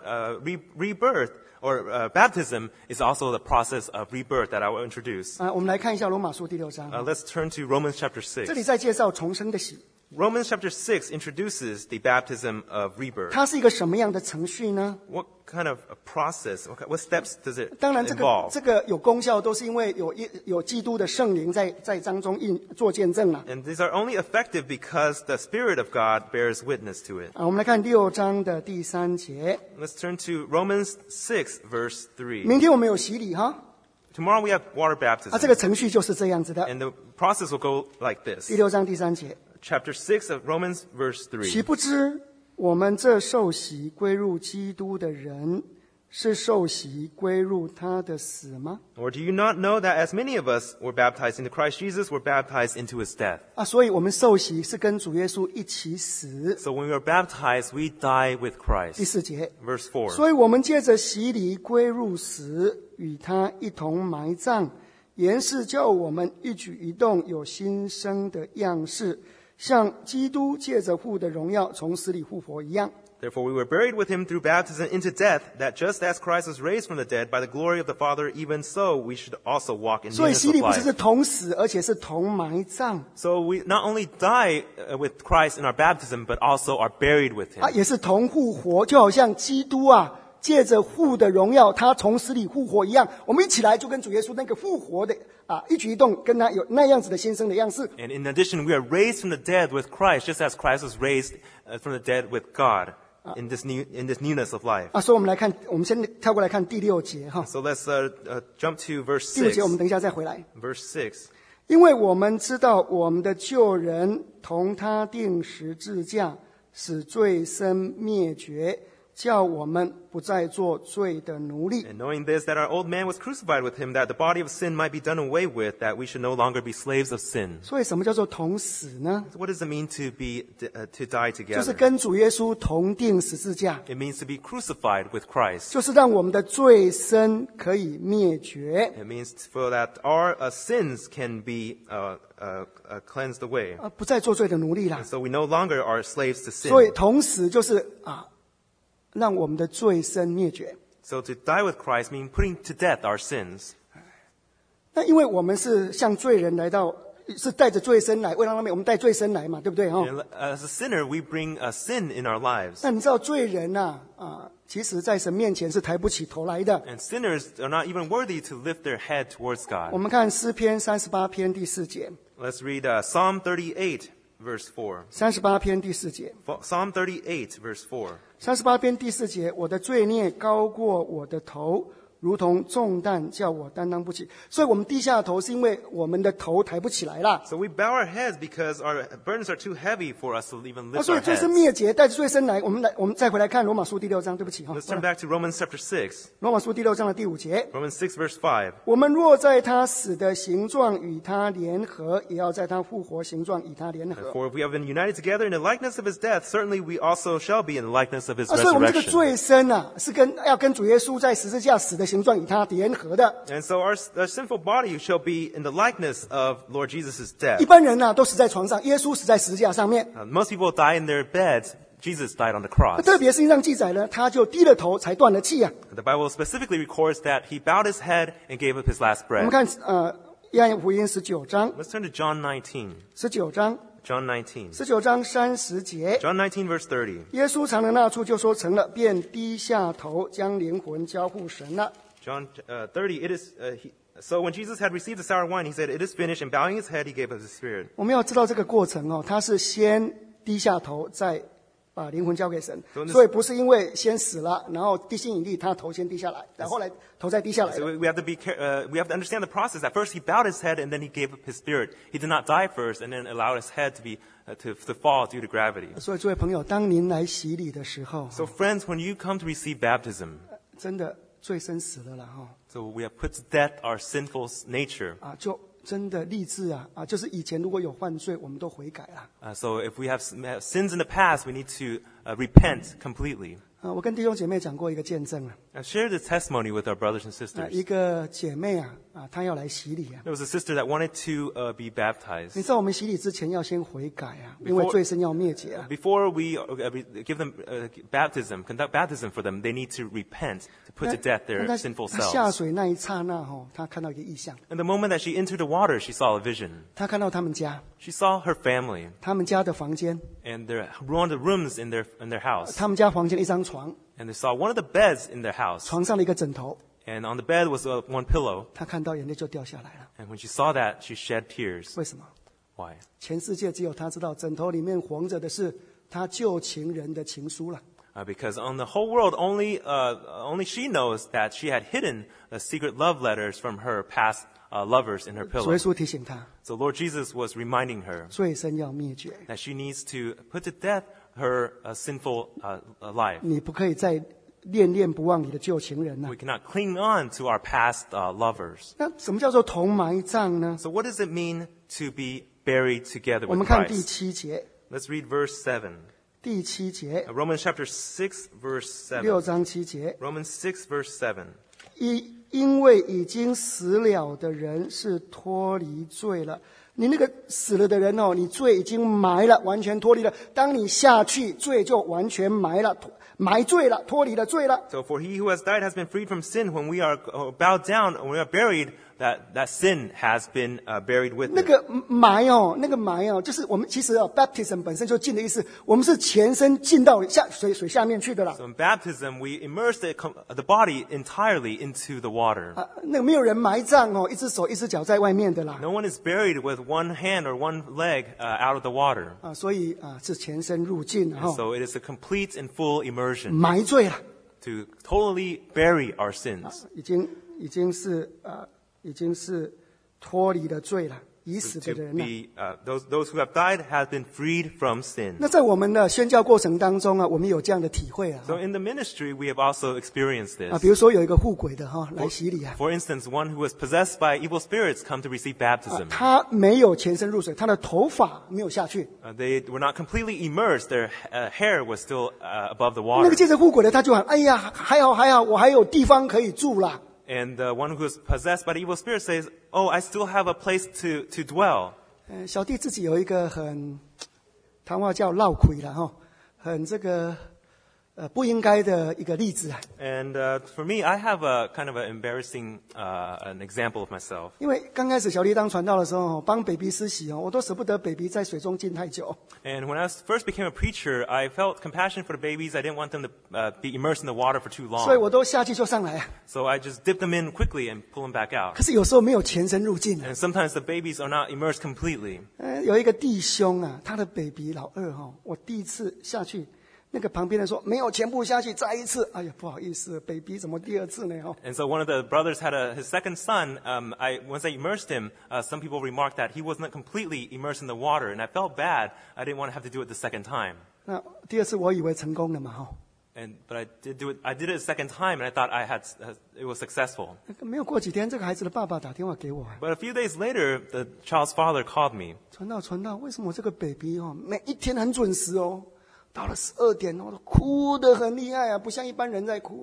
rebirth or baptism is also the process of rebirth that I will introduce. 我们来看一下罗马书第6章， Let's turn to Romans chapter 这里 6. 在介绍重生的洗， Romans chapter 6 introduces the baptism of rebirth. 它是一个什么样的程序呢？ What kind of a process? What steps does it 当然， involve? 这个有功效，都是因为有基督的圣灵在当中做见证了。 And these are only effective because the Spirit of God bears witness to it. 我们来看6章的第3节。 Let's turn to Romans 6 verse 3. 明天我们有洗礼哈， Tomorrow we have water 这个 baptism. 程序就是这样子的。 And the process will go like this. 第6章第3节， Chapter 6 of Romans verse 岂 3. 不知我们这受洗归入基督的人，是受洗归入他的死吗？ Or do you not know that as many of us were baptized into Christ Jesus were baptized into his death? 所以我们受洗是跟主耶稣一起死。 So when we are baptized, we die with 第 Christ. 4节， Verse 4. 所以我们借着洗礼归入死，与他一同埋葬，原是叫我们一举一动有新生的样式，像基督借着父的荣耀从死里复活一样。 Therefore we were buried with him through baptism into death, that just as Christ was raised from the dead by the glory of the Father, even so we should also walk in 所以 newness 洗 of 礼不只 life. 是同死，而且是同埋葬， So we not only die with Christ in our baptism, but also are buried with him. 也是同复活，就好像基督借着父的荣耀，他从死里复活一样。我们一起来就跟主耶稣那个复活的一举一动，跟他有那样子的新生的样式。 And in addition, we are raised from the dead with Christ, just as Christ was raised from the dead with God in this newness of life. 所以我们来看，我们先跳过来看第6节哈。 So let's jump to verse 第5节我们 6. 等一下再回来。 Verse 6. 因为我们知道我们的旧人同他定十字架，使罪身灭绝，叫我们不再做罪的奴隶。 And knowing this, that our old man was crucified with him, that the body of sin might be done away with, that we should no longer be slaves of sin. 所以什么叫做同死呢？ So what does it mean to die 就是 together? 跟主耶稣同定十字架， It means to be crucified with Christ. 就是让我们的罪身可以灭绝， It means for that our sins can be cleansed away. 不再做罪的奴隶啦。 So we no longer are slaves to 所以 sin. 同死就是让我们的罪身灭绝。 So to die with Christ means putting to death our sins. 那因为我们是向罪人来到，是带着罪身来，为了他们我们带罪身来嘛，对不对 And as a sinner, we bring a sin in our lives. 那你知道罪人其实在神面前是抬不起头来的。 And sinners are not even worthy to lift their head towards 我 God. 们看诗篇38篇第4节， Let's read Psalm 38, verse 4. 38篇第4节， Psalm 38, verse 4. 38篇第4节，我的罪孽高过我的头，如同重担，叫我担当不起。所以我们低下头，是因为我们的头抬不起来啦。 So we bow our heads because our burdens are too heavy for us to even lift 所 our 以罪身 heads. 灭绝，带着罪身来。我们再回来看罗马书第6章，对不起 Let's turn back to Romans chapter 6. 罗马书第6章的第5节， Romans 6, verse 5. 我们若在他死的形状与他联合，也要在他复活形状与他联合。 For if we have been united together in the likeness of his death, certainly we also shall be in the likeness of his 所以我们这个 resurrection. 罪身是要跟主耶稣在十字架死的的形状与他联合的。 And so our sinful body shall be in the likeness of Lord Jesus' 一 death. 般人都死在床上，耶稣死在十字架上面。 Most people die in their beds. Jesus died on the cross. 特别圣经上记载呢，他就低了头才断了气啊。 The Bible specifically records that he bowed his head and gave up his last 我们 breath. 看约翰福音19章 Let's turn to John 19. ，19章 John 19. 19章30节， John 19 verse 30. 耶稣尝了那处就说成了，便低下头将灵魂交付神了。 John 30. It is. So when Jesus had received the sour wine, he said, "It is finished." And bowing his head, he gave up his spirit. 我们要知道这个过程他是先低下头，再把灵魂交给神，所以不是因为先死了，然后地心引力，他头先低下来，然后来头再低下来。 So we have to we have to understand the process. At first, he bowed his head, and then he gave up his spirit. He did not die first, and then allowed his head to be to fall due to gravity. 所以，诸位朋友，当您来洗礼的时候， So friends, when you come to receive baptism, 真的罪生死了啦 so we have put to death our sinful nature. 就真的立志就是以前如果有犯罪，我们都悔改了。 So if we have sins in the past, we need to repent completely. 我跟弟兄姐妹讲过一个见证 I shared this testimony with our brothers and sisters. 一个姐妹她要来洗礼 There was a sister that wanted to be 你 baptized. 知道我们洗礼之前要先悔改因为罪身要灭绝 Before we give them conduct baptism for them, they need to repent to put to death their 但 sinful 她下 selves. 水那一刹那她看到一个异象， And the moment that she entered the water, she saw a vision. 她看到他们家， She saw her family 他们家的房间， and their rooms in their house. 他们家房间的一张床， And they saw one of the beds in their house. 床上的一个枕头， And on the bed was one pillow. 她看到眼泪就掉下来了。 And when she saw that, she shed tears. 为什么？ Why? 全世界只有她知道，枕头里面缝着的是她旧情人的情书了。 Because on the whole world, only she knows that she had hidden the secret love letters from her past lovers in her 主 pillow. 耶稣提醒她， So Lord Jesus was reminding her 罪身要灭绝， that she needs to put to death her sinful life. 你不可以再恋恋不忘你的旧情人了 We。cannot cling on to our past lovers. 那什么叫做同埋葬呢？ So what does it mean to be buried together 我们 with 看第 Christ? 7节， Let's read verse 7. 第7节， Romans chapter 6, verse 6 7. 章7节， Romans 6, verse 7. 因为已经死了的人是脱离罪了。你那个死了的人你罪已经埋了，完全脱离了。当你下去，罪就完全埋罪了，脱离了罪了。 So for he who has died has been freed from sin. When we are bowed down, when we are buried, that sin has been buried with 那 it. 个埋就是我们其实baptism 本身就浸的意思，我们是全身浸到水下面去的啦。 So in baptism, we immerse the body entirely into the water. 那个没有人埋葬一只手一只脚在外面的啦。 No one is buried with one hand or one leg out of the water. 所以是全身入浸 So it is a complete and full immersion 埋罪了， to totally bury our sins. 已经是脱离了罪了，已死的 To 人了。 be those who have died have been freed from sin. 那在我们的宣教过程当中我们有这样的体会 So in the ministry, we have also experienced this. 比如说有一个护鬼的来洗礼 For instance, one who was possessed by evil spirits come to receive baptism. 他没有全身入水，他的头发没有下去。 They were not completely immersed. Their hair was still above the 那 water. 个接着护鬼的他就喊：“哎呀，还好，我还有地方可以住啦。” And the one who was possessed by the evil spirit says, "Oh, I still have a place to dwell." 小弟自己有一个很，谈话叫闹鬼了很这个不应该的一个例子 And for me, I have a kind of an embarrassing an example of myself. 因为刚开始小弟当传道的时候帮 baby 施洗我都舍不得 baby 在水中浸太久。 And when I first became a preacher, I felt compassion for the babies. I didn't want them to be immersed in the water for too 所以 long. 我都下去就上来 So I just dip them in quickly and pull them back out. 可是有时候没有全身入浸 And sometimes the babies are not immersed completely. 有一个弟兄他的 baby 老二我第一次下去，那个旁边人说没有全部下去，再一次，哎呀不好意思 ，baby 怎么第二次呢 And so one of the brothers had his second son. Once I immersed him, some people remarked that he wasn't completely immersed in the water, and I felt bad. I didn't want to have to do it the second time. 那第二次我以为成功了嘛 But I did do it. I did it a second time, and I thought it was successful. 没有过几天，这个孩子的爸爸打电话给我 But a few days later, the child's father called me. 传道，为什么我这个 baby 每一天很准时到了12点都哭得很厉害不像一般人在哭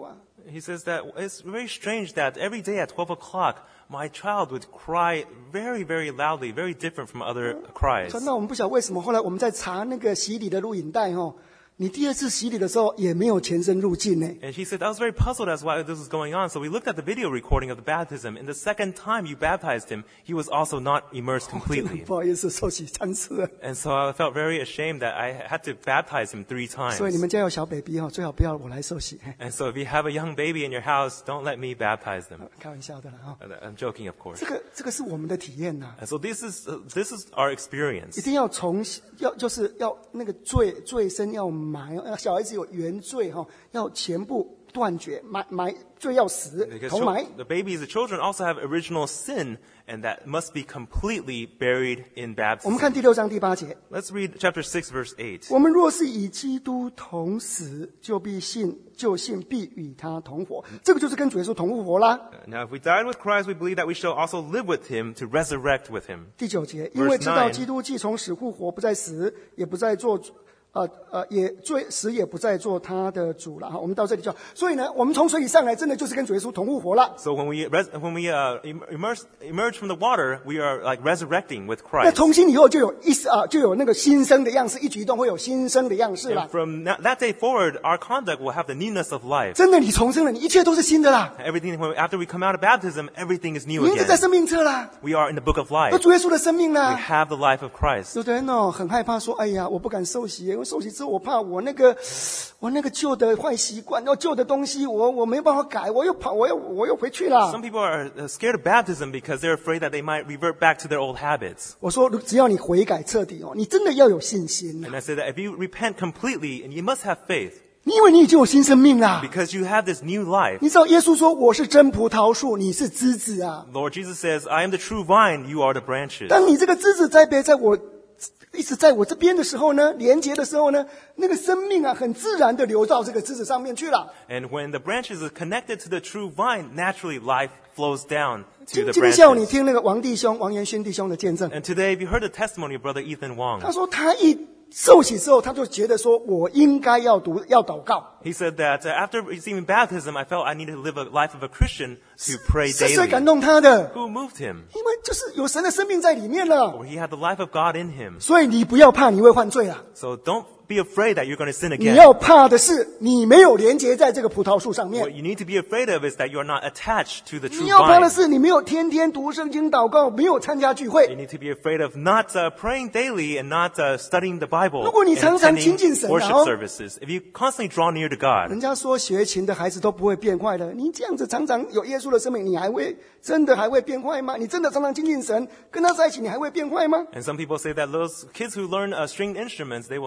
He says that it's very strange that every day at 12 o'clock, my child would cry very, very loudly, very different from other cries. 说那我们不晓得为什么，后来我们在查那个洗礼的录影带你第二次洗礼的时候也没有全身入境呢。 And she said, I was very puzzled as why this was going on. So we looked at the video recording of the baptism. And the second time you baptized him, he was also not immersed completely. 不好意思，受洗3次了。 And so I felt very ashamed that I had to baptize him 3 times. 所以你们家有小 baby 最好不要我来受洗。 And so if you have a young baby in your house, don't let me baptize them. 开玩笑的啦 I'm joking, of course. 这个是我们的体验呐。 And so this is our experience. 一定要就是要那个罪身要埋，小孩子有原罪要全部断绝，埋罪要死，头埋。 The babies, the children also have original sin, and that must be completely buried in 我们 baptism. 看第6章第8节。 Let's read chapter 6, verse 8. 我们若是与基督同死，就信必与他同活。这个就是跟主耶稣同复活啦。 Now, if we died with Christ, we believe that we shall also live with him to resurrect with him. 第9节，因为知道基督既从死复活，不再死，也不再做死也不再做他的主了。我们到这里就，所以呢，我们从水里上来，真的就是跟主耶稣同复活了。 So when we emerge from the water, we are like resurrecting with 那 Christ. 重新以后就有那个新生的样式，一举一动会有新生的样式 And 了。 from that day forward, our conduct will have the newness of life. 真的，你重生了，你一切都是新的啦。 Everything, after we come out of baptism, everything is new 名字在 again. 生命册啦， We are in the book of 有 life. 主耶稣的生命 We 啦。 have the life of Christ. 有的人很害怕说，哎呀，我不敢受洗，因为受洗之后我怕我那个旧的坏习惯，旧的东西，我没办法改，我又回去了。 Some people are scared of baptism because they're afraid that they might revert back to their old habits. 我说，只要你悔改彻底你真的要有信心 And I say that if you repent completely, and you must have faith, 因为你已经有新生命啦。 because you have this new life. 你知道耶稣说我是真葡萄树，你是枝子啊。 Lord Jesus says, I am the true vine, you are the branches. 当你这个枝子栽培一直在我这边的时候呢，连结的时候呢，那个生命很自然的流到这个枝子上面去了。 And when the branches are connected to the true vine, naturally life flows down to the 今天下午你 branches. 听那个王元勋弟兄的见证， And today, if you heard the testimony of Brother Ethan 他 Wong, 说他一受洗之后，他就觉得说我应该要祷告。 he said that after receiving baptism, I felt I needed to live a life of a Christian to pray 是谁感 daily. 动他的？ Who moved him? 因为就是有神的生命在里面了， Well, he had the life of God in him. 所以你不要怕你会犯罪了。 So don't be afraid that you're going to sin 你 again. 要怕的是你没有连结在这个葡萄树上 What 面。 you need to be afraid of is that you're not attached to the 你 true 要怕的 vine. 是你没有天天读圣经祷告，没有参加聚 You 会。 need to be afraid of not praying daily and not studying the Bible 如果你 and 常常亲近 attending 神 worship services. If you constantly draw near to God, 人家说学琴的孩子都不会变坏的，你这样子常常有耶稣的生命，你真的还会变坏吗？你真的常常亲近神，跟他在一起，你还会变坏吗？ and some people say that those kids who learn stringed instruments, they will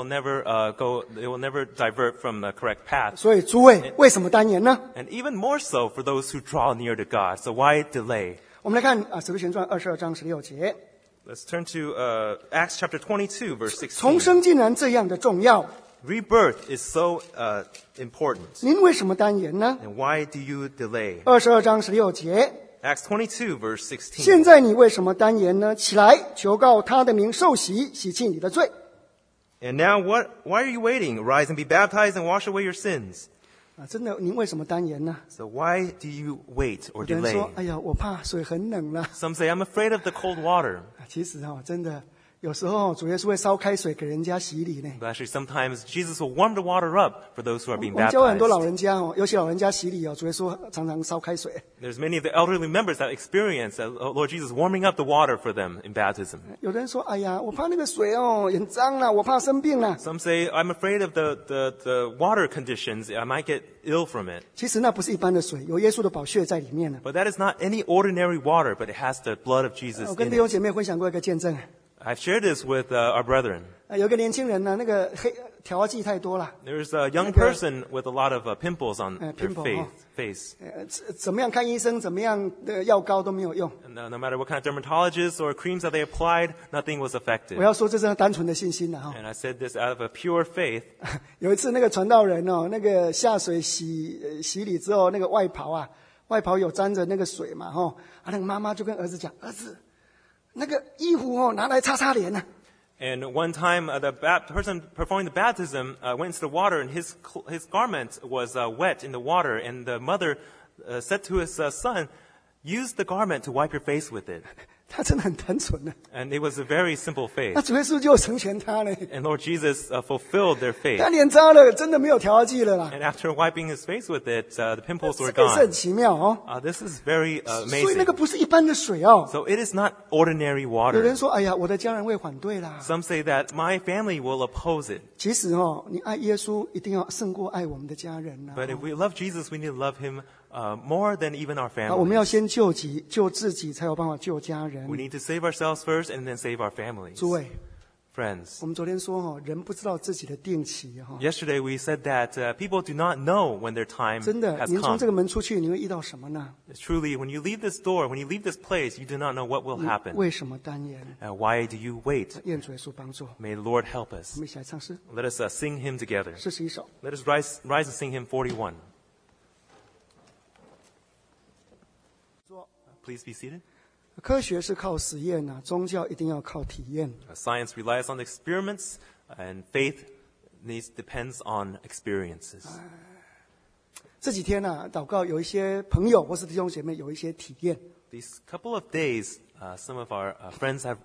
never divert from the correct path. 所以诸位，为什么单言呢？ And even more so for those who draw near to God. So why delay? 我们来看使徒行传22章16节， Let's turn to Acts chapter 22, verse 重 16. 生竟然这样的重要， Rebirth is so important. 您为什么单言呢？ And why do you delay? 22章16节， Acts 22, verse 16. 现在你为什么单言呢？起来，求告他的名，受洗，洗净你的罪。 And now why are you waiting? Rise and be baptized and wash away your sins. 真的，您为什么单言呢？ So why do you wait or 有人说 delay?：“ 哎呀，我怕水很冷了。 Some say, I'm afraid of the cold water. ” 其实真的有时候主耶稣会烧开水给人家洗礼呢。 But actually, sometimes Jesus will warm the water up for those who are being 我们教会很多 baptized. 老人家尤其老人家洗礼主耶稣常常烧开水。 There's many of the elderly members that experience Lord Jesus warming up the water for them in baptism. 有人说：“哎呀，我怕那个水很脏啦，我怕生病啦。 Some say, I'm afraid of the water conditions. I might get ill from it. ” 其实那不是一般的水，有耶稣的宝血在里面呢。 But that is not any ordinary water, but it has the blood of Jesus 我跟 in 弟兄 it. 姐妹分享过一个见证， I've shared this with our brethren. 有个年轻人呢，那个调剂太多了， There's a young person with a lot of pimples on their pimple, face. 怎么样看医生，怎么样的药膏都没有用。 And, no matter what kind of dermatologist or creams that they applied, nothing was effective. 我要说，这是单纯的信心了 And I said this out of a pure faith. 有一次，那个传道人那个下水洗礼之后，那个外袍有沾着那个水嘛那个妈妈就跟儿子讲：“儿子，那个衣服拿来擦脸呢。” And one time, the person performing the baptism went into the water, and his garment was wet in the water. And the mother said to his son, "Use the garment to wipe your face with it." 他真的很单纯的。 And it was a very simple faith. 那主耶稣就成全他呢。 And Lord Jesus fulfilled their faith. 他脸擦了，真的没有调剂了啦。 And after wiping his face with it, the pimples were 这个是 gone. 很奇妙哦。 This is very 所以那 amazing. 个不是一般的水哦。 So it is not ordinary 有 water. 人说：“哎呀，我的家人会反对啦。” Some say that my family will oppose it. 其实哦，你爱耶稣一定要胜过爱我们的家人呐。 But if we love Jesus, we need to love him more than even our 我们 family. 要先救己、救自己，才有办法救家人 We。need to save ourselves first and then save our families. 诸位， Friends, 我们昨天说哦，人不知道自己的定期哈。 yesterday we said that people do not know when their time 真的， has 您从 come. 这个门出去，你会遇到什么呢？ Truly, when you leave this door, when you leave this place, you do not know what will happen. 为什么单言？ Why do you wait? 愿主耶稣帮助。 May the Lord help 我 us. 们一起来唱诗， Let us sing him together. 41首。 Let us rise and sing hymn 41. Please be seated. 科学是靠实验呐，宗教一定要靠体验。 Science relies on experiments, and faith depends on experiences. 这几天呢，祷告有一些朋友或是弟兄姐妹有一些体验。 These couple of days, some of our friends have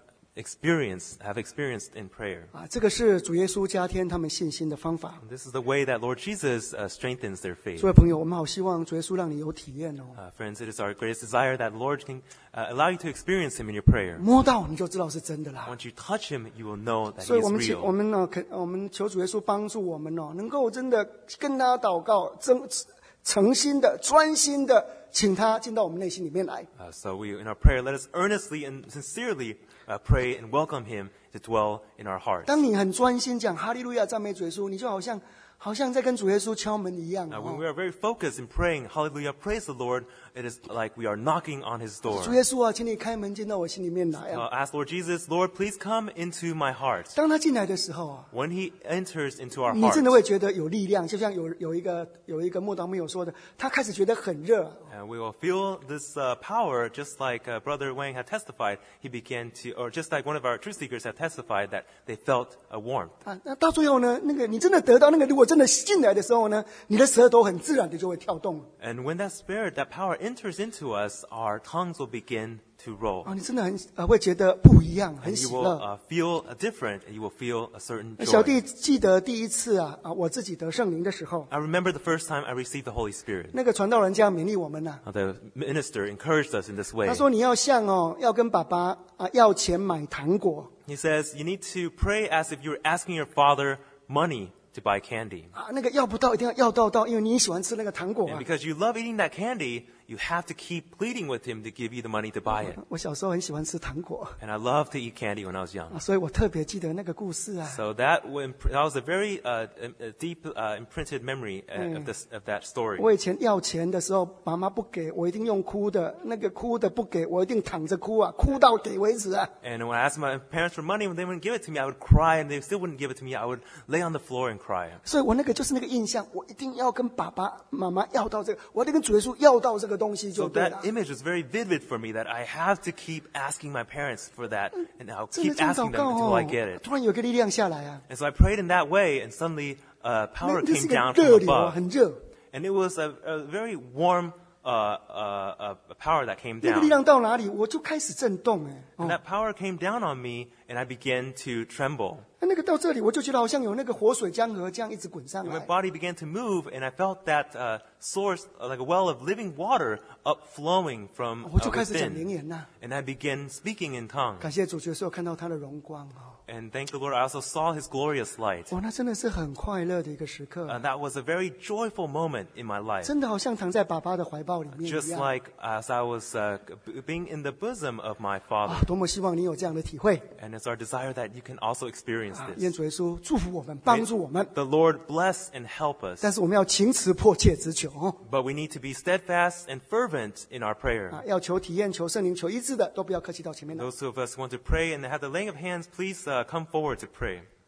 experienced in prayer. 这个是主耶稣加添他们信心的方法。 This is the way that Lord Jesus strengthens their faith. 诸位朋友，我们好希望主耶稣让你有体验哦， Friends, it is our greatest desire that the Lord can allow you to experience Him in your prayer. 摸到你就知道是真的啦。 Once you touch Him, you will know that 所 He 以 is 我们 real. 我们求主耶稣帮助我们哦，能够真的跟他祷告，诚心的、专心的，请他进到我们内心里面来。 So in our prayer, let us earnestly and sincerely pray and welcome Him to dwell in our hearts. 当你很专心讲哈利路亚赞美主耶稣，你就好像在跟主耶稣敲门一样 When 哦。 we are very focused in praying, hallelujah, praise the Lord, it is like we are knocking on His door. 主耶稣啊，请你开门进到我心里面来啊！ Ask Lord Jesus, Lord, please come into my heart. 当他进来的时候啊， When He enters into our 你真的 hearts, 会觉得有力量，就像有一个慕道朋友说的，他开始觉得很热。 we will feel this power, just like Brother Wang had testified. He began to, or just like one of our truth seekers had testified, that they felt a warmth. 那到最后呢，你真的得到如果真的进来的时候呢，你的舌头很自然的就会跳动。 And when that spirit, that power enters into us, our tongues will begin to roll. 你真的会觉得不一样，很 And you 喜 will 乐。 feel different, and you will feel a certain 小 joy. 弟记得第一次我自己得圣灵的时候， I remember the first time I received the Holy Spirit. 那个传道人这样勉励我们呐， The minister encouraged us in this way. 他说你要要跟爸爸要钱买糖果 He says, you need to pray as if you're asking your father money to buy candy. 那个要不到一定要到，因为你喜欢吃那个糖果 And because you love eating that candy, you have to keep pleading with him to give you the money to buy it. 我小时候很喜欢吃糖果 And I loved to eat candy when I was young. 所以我特别记得那个故事啊。 So that was a very deep imprinted memory of that story. 我以前要钱的时候，妈妈不给我，一定用哭的，那个哭的不给我，一定躺着哭啊，哭到给为止啊。 And when I asked my parents for money, when they wouldn't give it to me, I would cry, and they still wouldn't give it to me. I would lay on the floor and cry. 所以我就是那个印象，我一定要跟爸爸妈妈要到这个，我得跟主耶稣要到这个东西就 So 对了 that。image was very vivid for me that I have to keep asking my parents for that, and I'll 真的 keep 这样祷 asking 告 them until I get it. 突然有个力量下来啊， And so I prayed in that way, and suddenly power 那是 came 个 down 热 from 流啊， above. 很热。 And it was a very warm power that came 那个力 down. 量到哪里，我就开始震动哎。 And that power came down on me, and I began to tremble. 那个到这里，我就觉得好像有那个活水江河这样一直滚上 And my 来。 body began to move, and I felt that source, like a well of living water, upflowing from 我就开始讲灵 within. 言呐， And I began speaking in tongues. 感谢主，有时候看到他的荣光哦， And thank the Lord, I also saw His glorious light. 哇，那真的是很快乐的一个时刻， That was a very joyful moment in my life. 真的好像躺在爸爸的怀抱里面一 Just 样。 like as I was being in the bosom of my Father. 多么希望你有这样的体会。 And it's our desire that you can also experience 愿 this. 主耶稣祝福我们，帮助我们。 The Lord bless and help us. 但是我们要勤持迫切之求哦， But we need to be steadfast and fervent in our prayer. 要求体验、求圣灵、求医治的，都不要客气到前面来。 Those of us who want to pray and have the laying of hands, please come forward to pray.